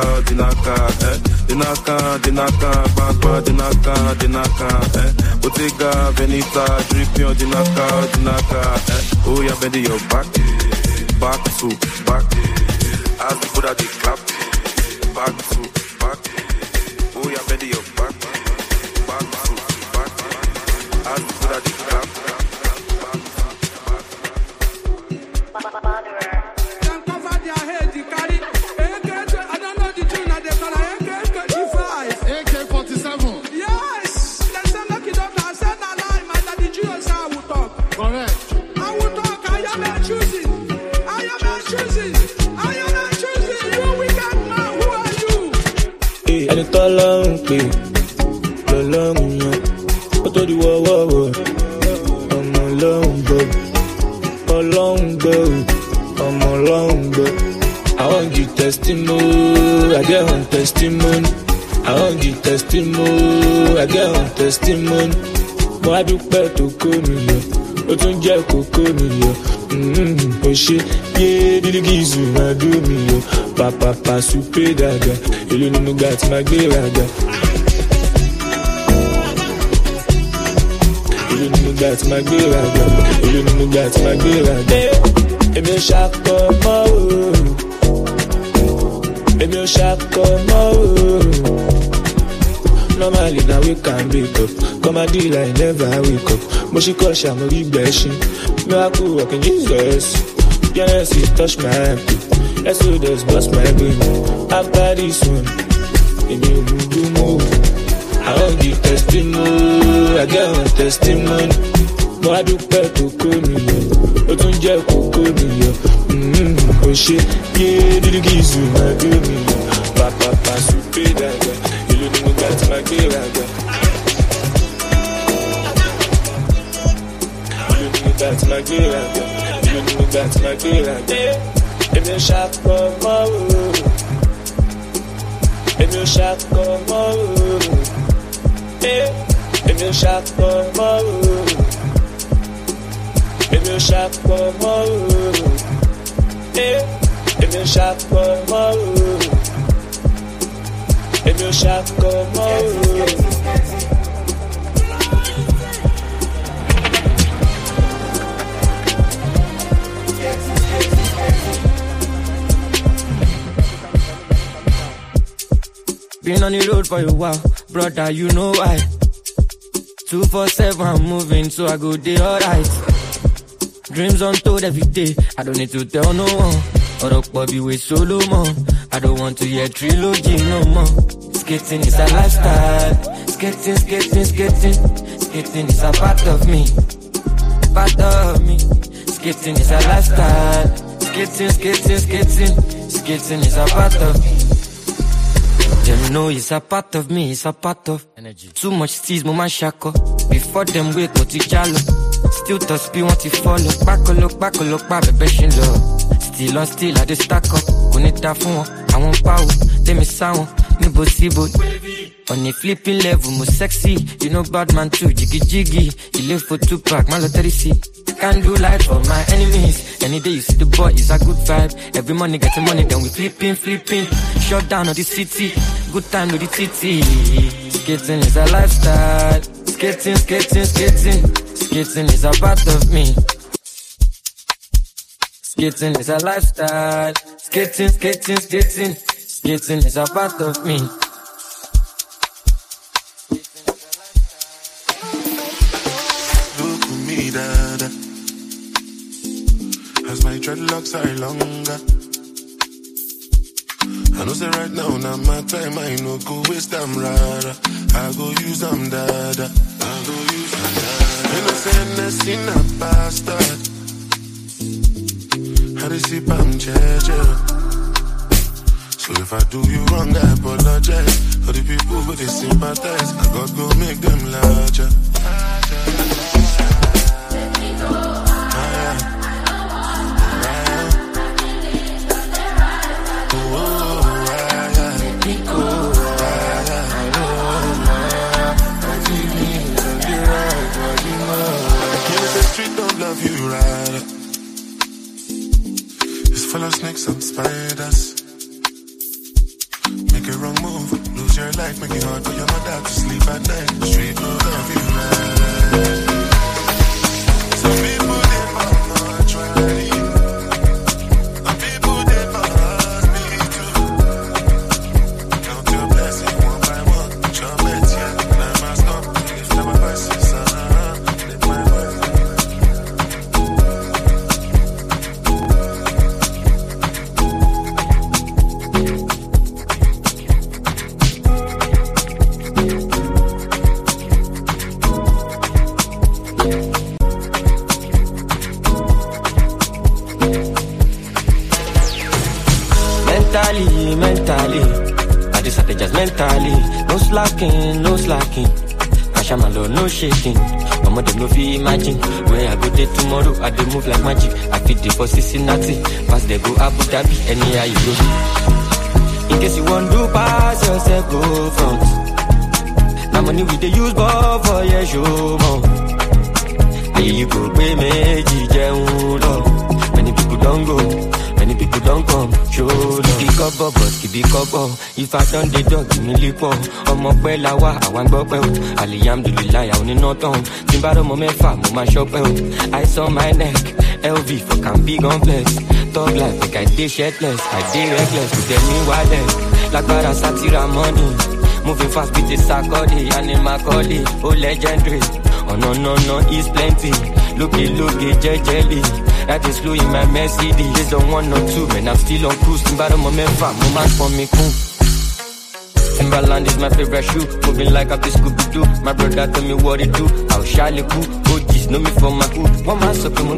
bang bang, dinaka, Bottega, Veneta, dripping, dinaka, oh yeah, bend your back to back, as the Buddha they clap, back to back, oh yeah, bend your back to back, as the Buddha they clap. Cover their head, you carry AK, I don't know the tune that they call AK-45. Yes, they say knock it up, I said that lie, man, that the Jews are will talk. Correct. I will talk, I am not choosing. You wicked man, who are you? Ẹni tọ́lọ́run pé lọ́lọ́run yan, ó tó di wọ́wọ́wọ́, ọmọ ọlọ́run gbọ́, ọlọ́run gbọ́, ọmọ ọlọ́run gbọ́. I want give testimony, I get on testimony. I want give testimony, I get on testimony. Mo á dúpẹ́ tó kó mi yọ, ó tún jẹ́ kókó mi yọ. Ó ṣe yé dídígìzù máa dó mi yọ. Pàpàpà súpé dàgbà, èlò ni mo gbà tí máa gbé ràgbà. Èlò ni mo gbà tí máa gbé ràgbà, èlò ni mo gbà tí máa gbé ràgbà. Èmi ò ṣàkọ mọ́ o, èmi ò ṣàkọ mọ́ o. Normally now we can wake up, come and deal I never wake up. Moshikosha, mo rí gbẹ̀ṣin, miracle working Jesus. Genesis touch my hand, Exodus bust my brain. After this one, èmi ò mú do move. I want give testimony, I get on testimony. Mo á dúpẹ́ tó kó mi yọ, ó tún jẹ́ kókó mi yọ. Ó ṣe yé dídígìzù máa dó mi yọ. Pàpàpà súpé dàgbà, èlò ni mo gbà tí máa gbé ràgbà. That's my girl, you know that's my girl. If you shop come out, if you shop come out, if you shop come out, if you shop come out, if you shop come out, if you shop come out. Been on the road for a while, brother, you know why. 247, I'm moving, so I go day alright. Dreams untold every day, I don't need to tell no one. Or up Bobby with Solomon, I don't want to hear trilogy no more. Skating is a lifestyle, skating is a part of me, Skating is a lifestyle, skating is a part of me. Them know it's a part of me, it's a part of energy. Too much steez, mama shako. Before them wake, what you jalo. Still to speed, want to follow. Back a look, baby, she low. Still on still, I just stack up. Konita phone, I want power. Let me sound, nibo sibo. On a flipping level, more sexy. You know bad man too, jiggy. You live for 2 pack, malo 30. Can't do life for my enemies. Any day you see the boy, it's a good vibe. Every money getting money, then we flipping. Shut down on the city, good time to the TT. Skating is a lifestyle. Skating is a part of me. Skating is a lifestyle. Skating is a part of me. me, dada. As my dreadlocks are longer. I know say right now, now my time, I no go waste them, rara. I go use them, dada. I go use them, dada. Innocentness in a bastard. How they sip, I'm judging. So if I do you wrong, I apologize. For the people who they sympathize, I gotta go make them larger. Don't love you right. It's full of snakes and spiders. Make a wrong move, lose your life, make it hard for your mother to sleep at night. The street don't love you right. Some people they might not try. Some people they might me too. Count your blessing one by one. Your bet, yeah, and I must stop. If never versus, live my way. Mentally, I just had to just mentally. No slacking. Kashamalo, no shaking. I'm of them no feel imagine. Where I go there tomorrow, I do move like magic. I fit the for Cincinnati, pass they go Abu Dhabi, anywhere you go. In case you want to pass yourself, go front. Now money we they use ball for your show, man. Here you go, pay me, many people don't go. Many people don't come, show love. Keep it up, if I done the dog, give me lip on. I'm up well, I want go well. Alhamdulillah, I only not on. Timbaro moment far, my shop well. Ice on my neck, LV for can be complex. Talk like make I day shirtless, I day reckless. You tell me why then, like para satira money. Moving fast with the Sakodi, Anima Koli, oh legendary. Oh no, it's plenty. Looky, jelly. That is slow in my Mercedes. This the 1 or 2, man. I'm still on cruise. Timbaro moment man for me cool. Timberland is my favorite shoe. Moving like a Scooby-Doo. My brother told me what it do. How shyly cool. OGs know me from my hood. One man supplement.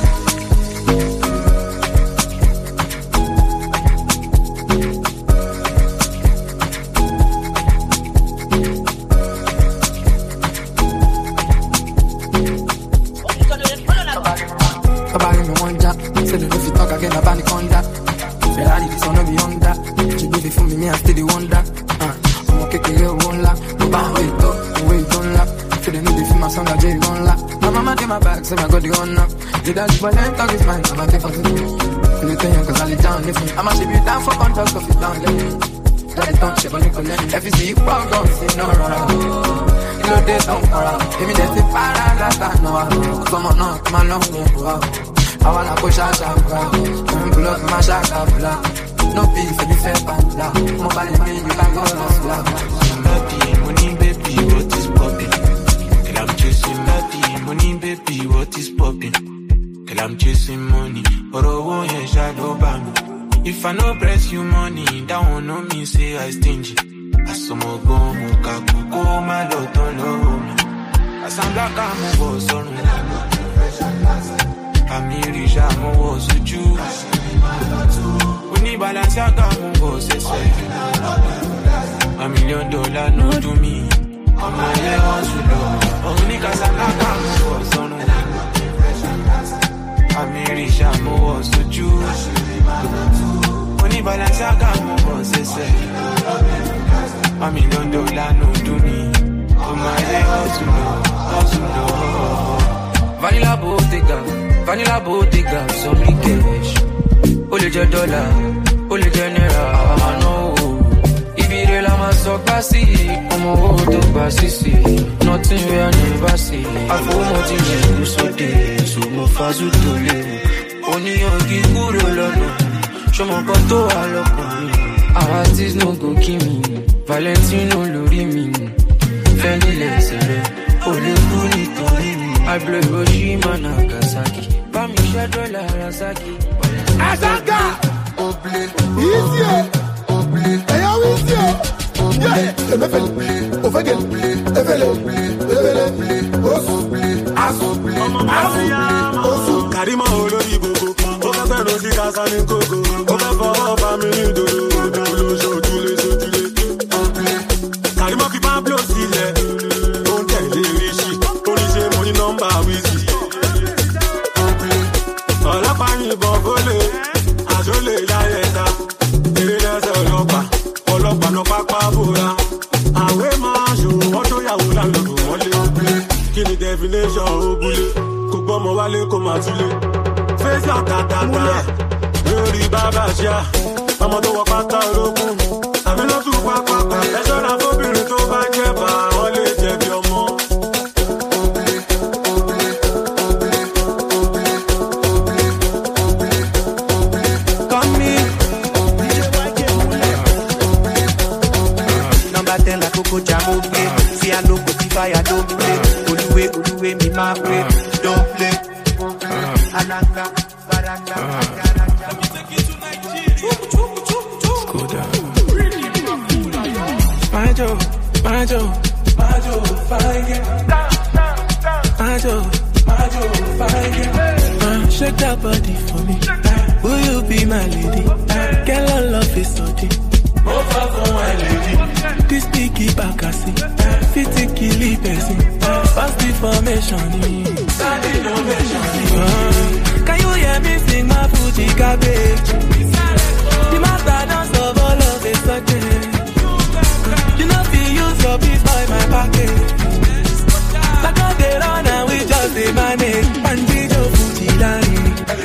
Say I got the gun now. The dance but then talk is mine. I'm a different thing. You tell you cause I live down with me. I'm a ship you down for contact of it down there. That is don't ship on the connect. If you see you proud, don't say no rara. You know they don't para. Give me that tip para last time no. Come on now, come on long wow. I wanna push out shout wow. Pull up my shaka blah. No peace for the fair panda. Mobile me, you can go lost love. Money baby, what is poppin'? Girl, I'm chasing money, baby, what is poppin'? Girl, I'm chasing money, but I won't hear shadow bang. If I no press you money, that won't know me say I stingy. I saw more go, muka, go, my lot on low. I sound like I'm over, son. I'm here, I'm over, so juice. We need balance, I can't move, say, $1 million, no to me. I'm not here, only cause I'm not coming for son. I'm here, I'm over, so juice. Only balance, I can't move, say, $1 million, no to me. I'm not here, Vanilla Bottega, some cash. Only your dollar, only your naira, I know. I'm so classy, I'm a whole to classy. Nothing we I never see. I feel nothing you so deep, so no fast to live. Only you give good alone. Show my photo all up on me. Our artists no go kill me. Valentino lori me. Fendi less, only good to me. I blow Hiroshima, Nagasaki. Bami Shadola, Rasaki. Azanga! Easy! Hey, how is it? Yeah! Karima olórí gbogbo, ó fẹ́ fẹ́ lóṣì kásá ní kókó, ó fẹ́ fọwọ́ bá mi ní ìdòdó, sójúlé. Karima fi Pablo sílẹ̀, ó ń tẹ̀lé ríṣì, oníṣe mo ní nọ́mbà wíìsì. Ọlọ́pàá yìnbọn fólè, àjọlé yáyẹta, eré lẹ́sẹ̀ ọlọ́pàá náà pápá bóra. Àwẹ̀ máa ṣòwò wọ́n tó yàwó láńlọ́dù wọlé. Kí ni definition ògúnlé? Kò gbọ́mọ wálé kó máa túlé. Fẹ́sì àtàtàtà lórí bàbá ṣá. Ọmọ tó wọ pátá ológun. Àmì lọ́tún pápá. Ẹ ṣọ́ra fóbìnrin tó bá jẹ́ bá wọn lè jẹ̀bi ọmọ. Coco Jamo play. See I know go fire, don't play. Oluwe, me my way, don't play. Alanga, baranga, let me take you to Nigeria. Go down. Majo, fine girl. Shake that body for me. Will you be my lady? Girl, I love is so deep. Over for my lady. This biggie back I see. 50 killy person. Fast information. Sad innovation. Can you hear me sing my Fuji cabbage? The master dance of all of a sudden. You know if you use your piece by my package. Like all they run and we just dey manage. Bandido Fuji Lani.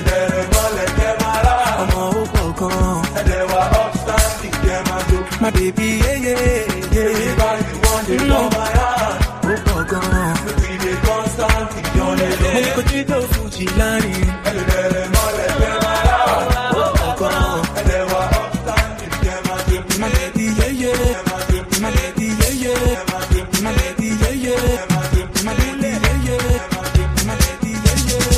My baby, yeah. Everybody want to know my heart. Oh, God. We dey constantly on the day. Bandido Fuji Lani. My baby, yeah. My baby, yeah. My baby, yeah. My baby, yeah. My baby, yeah.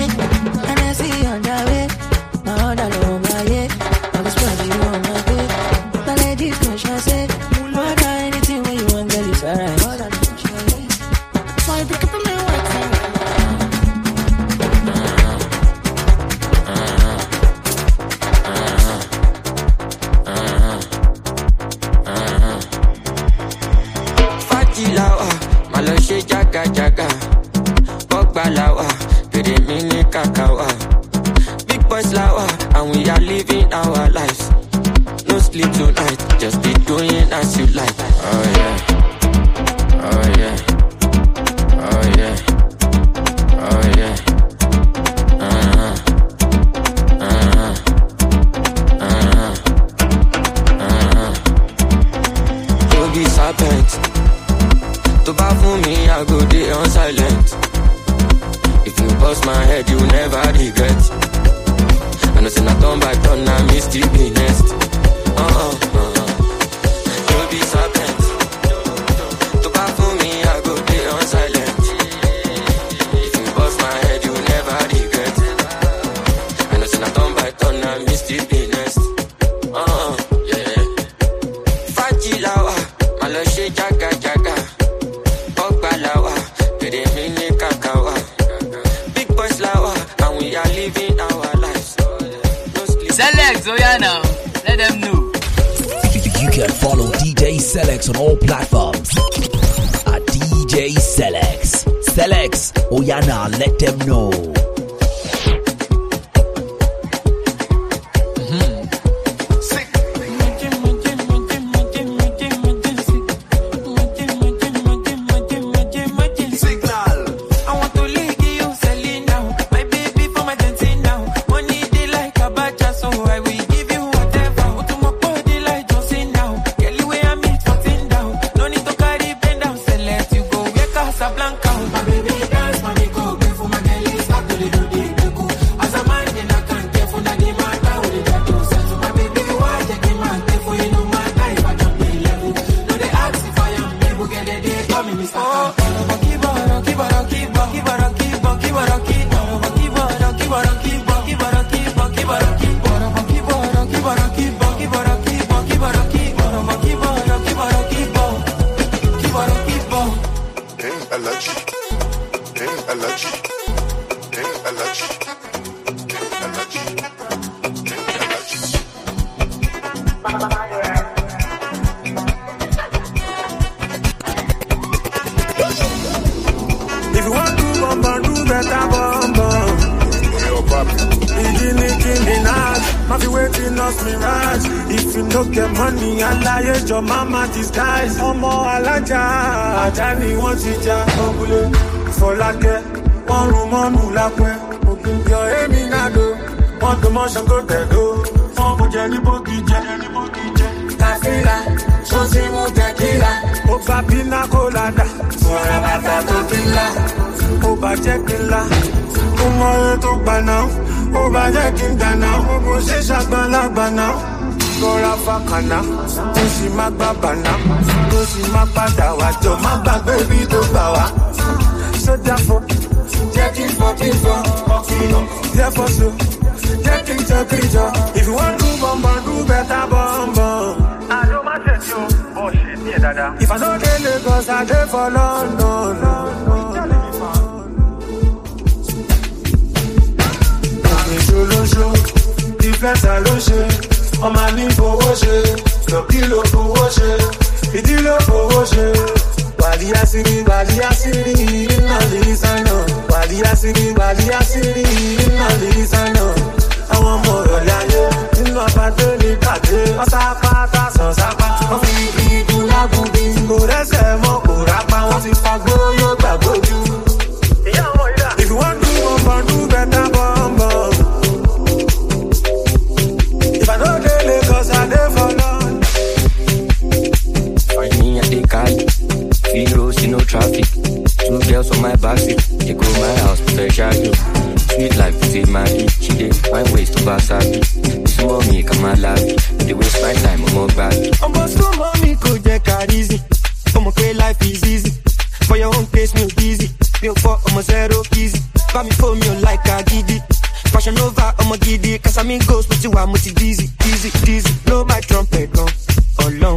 Splash this much, I say. More than anything when you want, girl, it's alright. More than much, I say. So if you keep me waiting. Fatilawa, malo she jaga jaga. Balawa, pere mini kakawa. Big boys lawa, and we are living our lives. No sleep tonight, just be doing as you like. Oh yeah, oh yeah, oh yeah, oh yeah. You be serpent. To buy for me, I go day on silent. If you bust my head, you never regret. I know say na turn by turn, na me still be next. You be serpent. To buy for me, I go day on silent. If you bust my head, you never regret. I know say na turn by turn, na me still be next. Yeah. Fajilawa, malo she jaga jaga. Balawa, pere mini kakawa. And we are living our lives. Select, oh yeah now. Let them know. You can follow DJ Selex on all platforms at DJ Selex. Selex, oh yeah now, let them know. Your mama disguise. Ọmọ alájà ajá ni wọ́n ti já ọ̀gbùlé. Fọlákẹ́ wọ́n rún mọ́nù lápẹ́. Ògùnkẹ́ èmi náà do. Wọ́n tó mọ́ ṣàngó tẹ̀dó. Wọ́n kò jẹ ní bókì jẹ. Kàfílà tó ti mú tẹ̀kílà. Ó bá bínà kó ládà. Fọ̀rọ̀ bàtà tó kílà. Ó bá jẹ́ kílà. Ó mọ eré tó gbà náà. Ó bá jẹ́ kí n dáná. Ó kò ṣe ṣàgbọ́nlágbà náà. Lọ́ra fàkànà, tó sì má gbà bàná, tó sì má padà wá jọ, má gbàgbé ibi tó gbà wá. Sójà fọ́, jẹ́ kí n fọ́ kí n fọ́, jẹ́ fọ́ so, jẹ́ kí n jọ kí n jọ. If you wan do bọ̀m̀bọ̀n, do better bọ̀m̀bọ̀n. Àjọ má tẹ̀sí o, bọ̀ ṣe ní ẹ̀ dáadáa. If I no dey Lagos, I dey for London. Òkèjò ló ṣó, ìfẹ́sà ló ṣe. Ọmọ ní fowó ṣe, lòkì ló fowó ṣe, ìdí ló fowó ṣe. Wàlíyá sírí, iná lè sánà. Wàlíyá sírí, iná lè sánà. Àwọn ọmọ ọ̀rọ̀ ayé nínú àpàdé ní pàdé. Wọ́n sápá tásán sápá, wọ́n fi ibi igun lágùnbí. Kò rẹ́sẹ̀ mọ́ kò rápá, wọ́n ti fagbó yóò gbàgbójú. If you want do bọ̀m̀bọ̀n, do better bọ̀m̀bọ̀n. If I don't dey Lagos, I dey for London. Find me at the Cali, free roads, no traffic. 2 girls on my backseat, they go my house, special you. Sweet life, say my beat, she dey find ways to pass her beat. This mommy, come and laugh, they waste my time, I'm more bad. I'm boss to mommy, go check her easy. I'm okay, life is easy. For your own case, no easy. Feel for, I'm a zero easy. Buy me for me, like a giddy. Fashion over, I'm a giddy. Cause I'm in ghost, but you are multi dizzy, dizzy. Blow my trumpet, long, or long.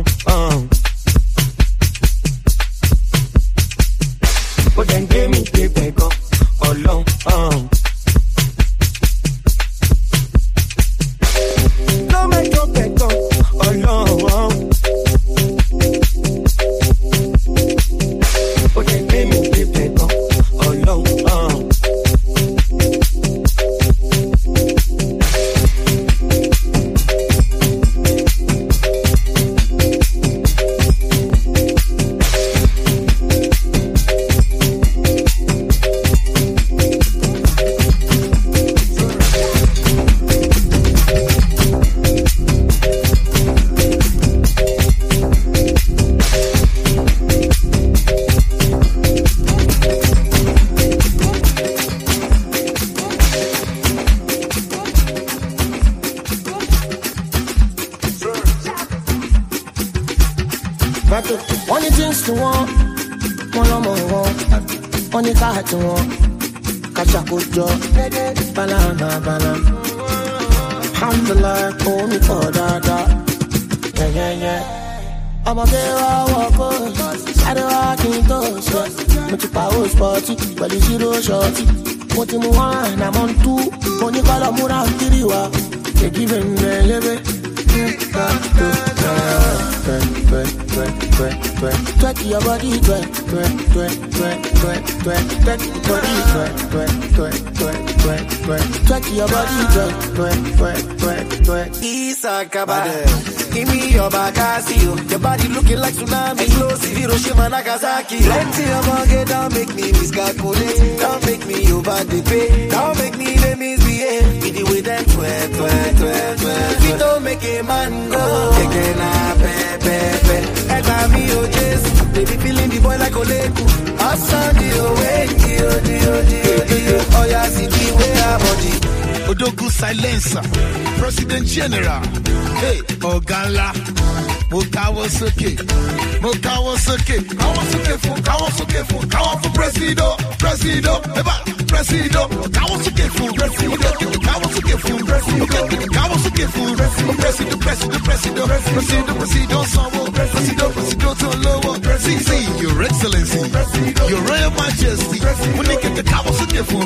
tomato. Only things to want, one more, only car to want. Kachakujo, banana. Alhamdulillah, call me for that. Yeah. I'm a girl, walk on. I don't walk in those. But you power sporty, but you zero shorty. What you want, I'm on two. When you call a mura, Kiriwa, they give him the leve. Twerk your body, twerk your body, Isakaba, give me your Bakasio. Your body looking like tsunami, explosive Hiroshima, Nagasaki. Plenty of money, don't make me miscalculate. Don't make me over the pay. Don't make me the misbehave. With the way them twerk. If you don't make a man go, again pepe. And I'm me, oh Jesus. Baby feeling the boy like Oleku. I saw the away, oh yeah, see the way I body. Odogu silencer, President General, hey, Ogala, Mokawasoke, Kawasoke for Presido, Eba, Presido, Kawasoke for Presido, to lower, Your Excellency, Your Royal Majesty, when they get the Kawasoke for,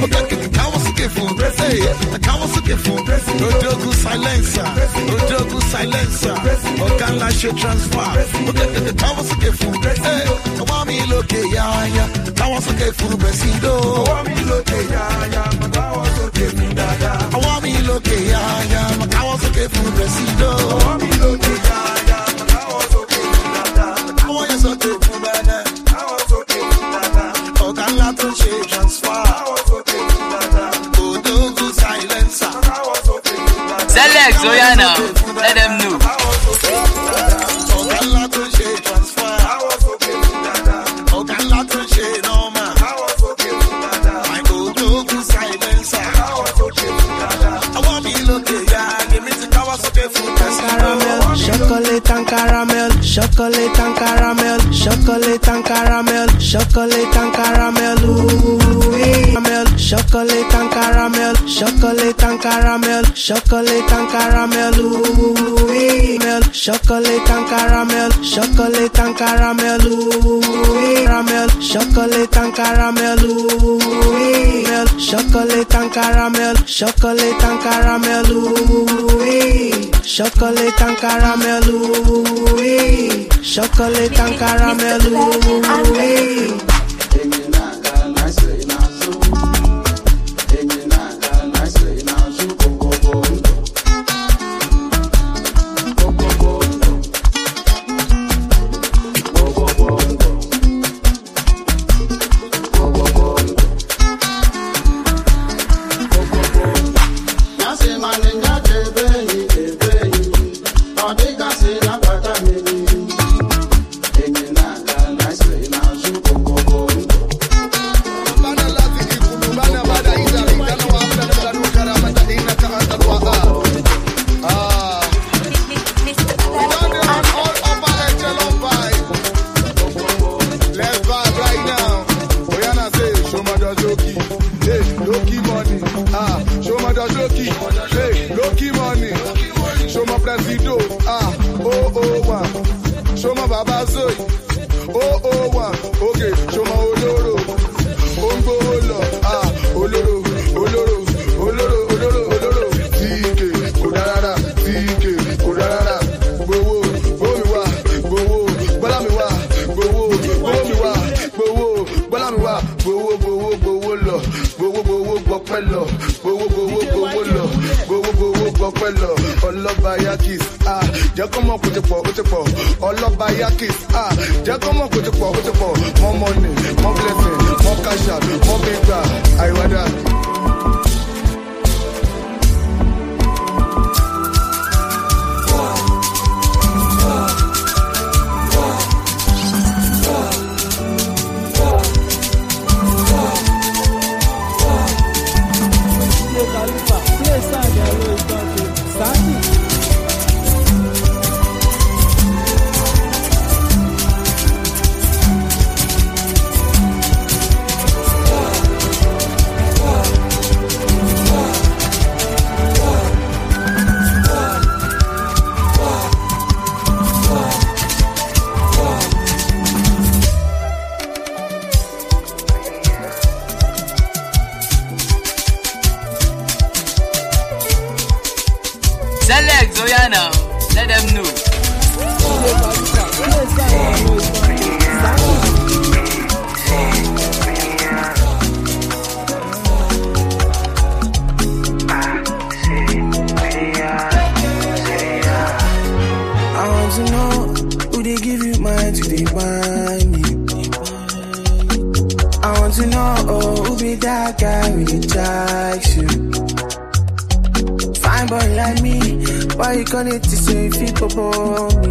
hey, the Kawasoke for, Odogu silencer, Ogala should transfer, the Kawasoke for, hey, Awami loke ya, Kawasoke for Presido, Awami loke ya, Kawasoke for Dada, Awami loke ya, Kawasoke for Presido, Awami loke ya, Kawasoke for Dada, Kawasoke for Dada, Kawasoke for Dada, Ogala to transfer, Kawasoke for Dada, Odogu silencer, Select Zoyana, let them know. Ogala to transfer, Ogala to normal, my Odogu silencer, I want me look at ya, give me the Kawasoke food. Chocolate and caramel, chocolate and caramel, chocolate and caramel, chocolate and caramel, chocolate and caramel, chocolate and caramel, chocolate and caramel, chocolate and caramel, chocolate and caramel, chocolate and caramel, chocolate and caramel, chocolate and caramel, chocolate and caramel, chocolate and caramel. More money, more blessing, more cash out, more paper. I rather. Who they give you mine to they find me? I want to know who be that guy with the likes you. Fine boy like me, why you gonna say people for me?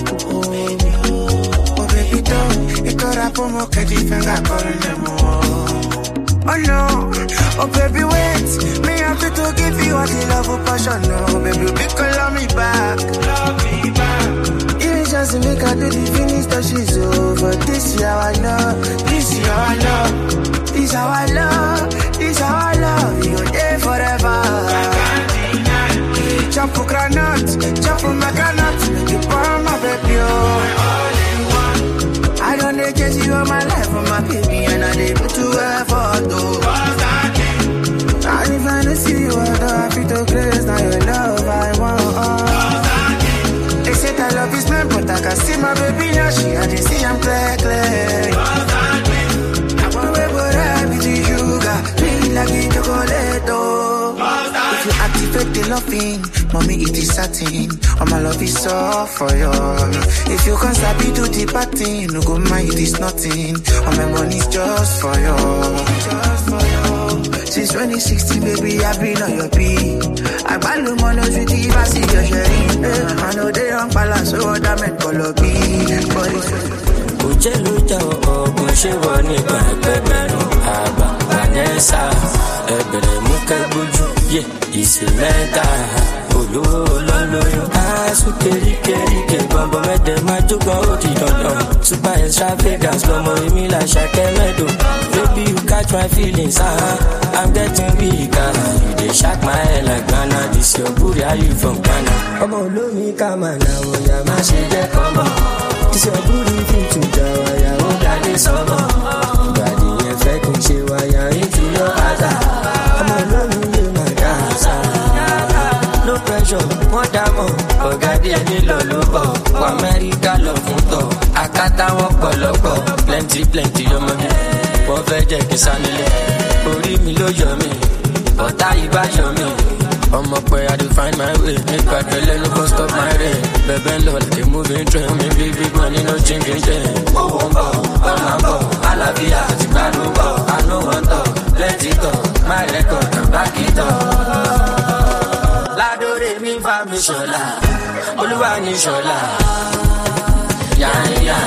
Oh baby don't, you got up on my caddy and I calling them more. Oh no, oh baby wait, me have to give you all the love of passion. No baby, you love me back. Love me back. Even just to make her do the finish that she's over. This is how I love, this is how I love, this is how I love, this is how I love you there forever. Jump for granite, jump for my granite, make you burn my baby. I don't need to you all my life for my baby, and I need to effort though. And if I don't see you, I feel to grace, now your love I want. They say that love is blind, but I can see my baby now, she I didn't see I'm clear. I want to put everything sugar, feel like a chocolate though. If you activate the loving, mommy it is satin, all my love is all for you. If you can't stop it to the party, no go mind it is nothing, all my money's just for you. Since 2016 baby I've been on your beat. I buy no money to the if I see your sharing. I know they don't balance, so that meant color be. Ucheluja Bushiwani Bebenu Aba Vanessa Ebere Mukebuju Ye Isimeta Ulu Lolo Asu Keri Bambo Mede Majuba Oti Dodo Super extravagance Lomo Emila Shakemedo. Baby you catch my feelings I'm getting weaker. You dey shock my head like Ghana. This your booty, are you from Ghana? Come on, love me, come on now. Yeah, my shit, come on. This your booty, feel to Jawa. Yeah, oh, that is summer. Body effect, and she wire into your other. Come on, love me, you my dancer. No pressure, more diamond. Forget the any lolubo. America love photo. Akata walk loco. Plenty, your money. Wọ́n fẹ́ jẹ́ kí sanilé, orí mi ló yọ mí, ọ̀tá ìbá yọ mí. Ọmọ pé I dey find my way, nípa ìpẹ́lẹ́ no go stop my rain. Bẹ̀bẹ̀ ń lọ like a moving train, mi bí big money no chinking chain. Owó ń bọ̀, ọ̀nà ń bọ̀, àlàáfíà ti gbádùn bọ̀. I no wan talk, let it talk, my record can back it up. Ládòrè mi fa mi ṣọlá, olúwa ní ṣọlá, yáyá.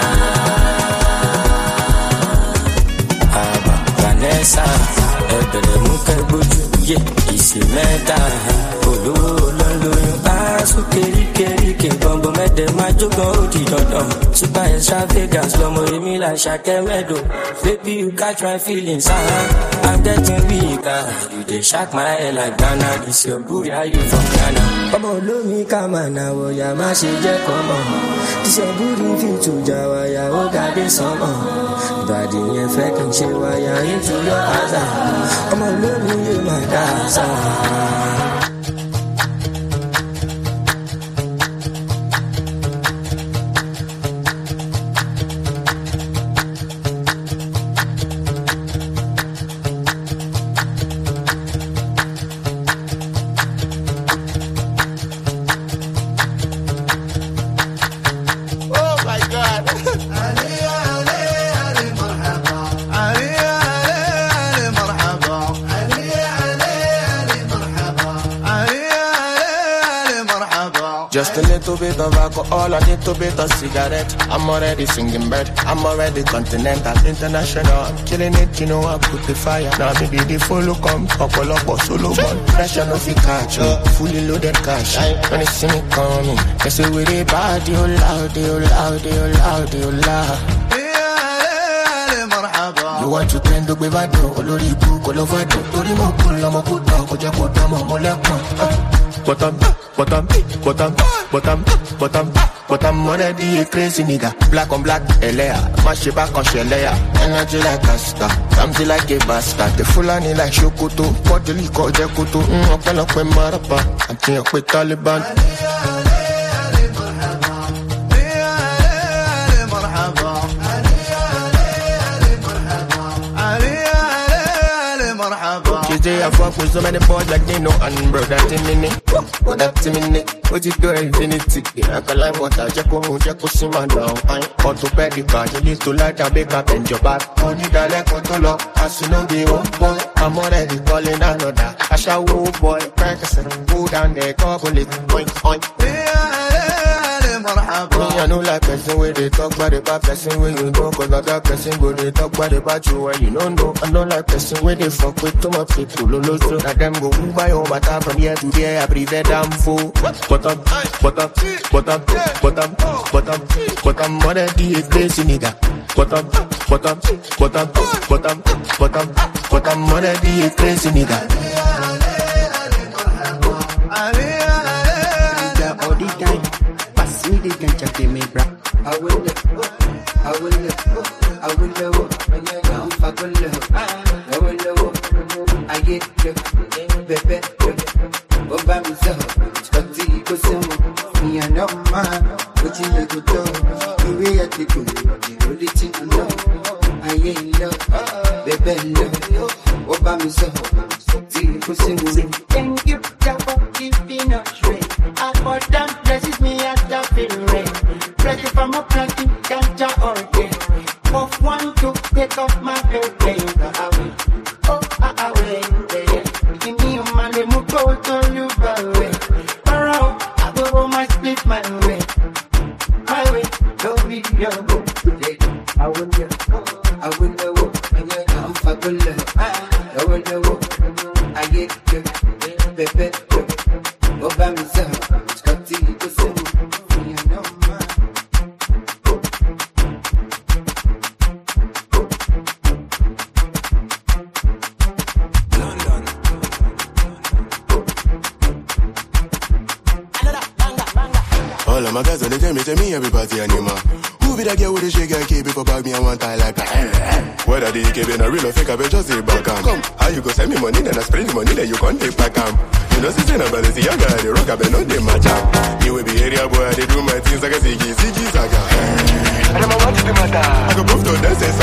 Vanessa, Ebere Mukebuju, Ye Isimeta, Olu Lolo, Asu Keri Bambo Mede Majuba Oti Dodo, Super extravagance, Lomo Emila Shakemedo. Baby you catch my feelings, I'm getting weaker. You dey shock my head like Ghana. This your booty, are you from Ghana? Come on, love me, come on now, yeah, my shit, come on. This your booty, feel to Jawa, yeah, oh, God, this summer. Body effect and she wire into your eyes. I'm a lonely in my dancer. Just a little bit of alcohol, a little bit of cigarette. I'm already singing bird, I'm already continental, international. I'm killing it, you know I put the fire. Now maybe the follow come, couple up or solo gun. Pressure no fi catch me, fully loaded cash. When you see me coming, they say with a body, oh loud, oh loud, oh loud, oh loud. You want to tend to be bad, olori ibu, kolovado. Tori mo kula mo kuda, koja koda mo molekwa. But I'm already a crazy nigga. Black on black, Elea. Mash it back on Shelea. Energy like a star, something like a bastard. The Fulani like Shokoto, Podoli called Jakoto. Open up with Marapa, I'm team with Taliban. She say I fuck with so many boys like they know and bro that in it. But that's in it. What you do infinity? I can like what I just go see my down. I'm orthopedic, you need to light a big up in your back. Only the leg control, as you know the old boy. I'm already calling another. I shall woo boy, practicing. Go down there, couple it, oink, oink. I know like person where they talk about the bad person when you know. Cause other person go they talk about the bad you when you don't know. I know like person where they fuck with too much people. Lolo so that them go move by your matter from here to there. I breathe damn full. Bottom, mother the crazy nigga. Bottom, mother the crazy nigga. All the time. Me the ganja give me bra. I will live, I will live, I will live. When you come for good love, I will live. I get you, baby. Over me so, Scotty go some. Me and no man, what you make it do? The way I take you, the only thing I know. I ain't love, baby love. Over me so, Scotty go some. Thank you, for giving us straight. I got them blesses me as the feeling. Ready for my planting, ganja all day. Off one to take off my baby. I will, I will. Give me a man, let me go to you away. Around, I go my split my way. My way, don't be your go. I will go, I will go. And you come for good love. I will go, I get you, baby. Over me so, Scotty go some. Me and no man. London. All of my guys, they tell me everybody animal. Who be that girl with the shake and keep it for bag me and one tie like that? Whether the EKB in a real or fake, I bet just say back am. Come, how you go send me money, then I spend the money, then you can't take back am. You know, sister, but it's a young guy, the rock, I bet not they match up. You will be area boy, they do my things like a Ziggy Saga. And I'm about to do my time. I go prove to them, say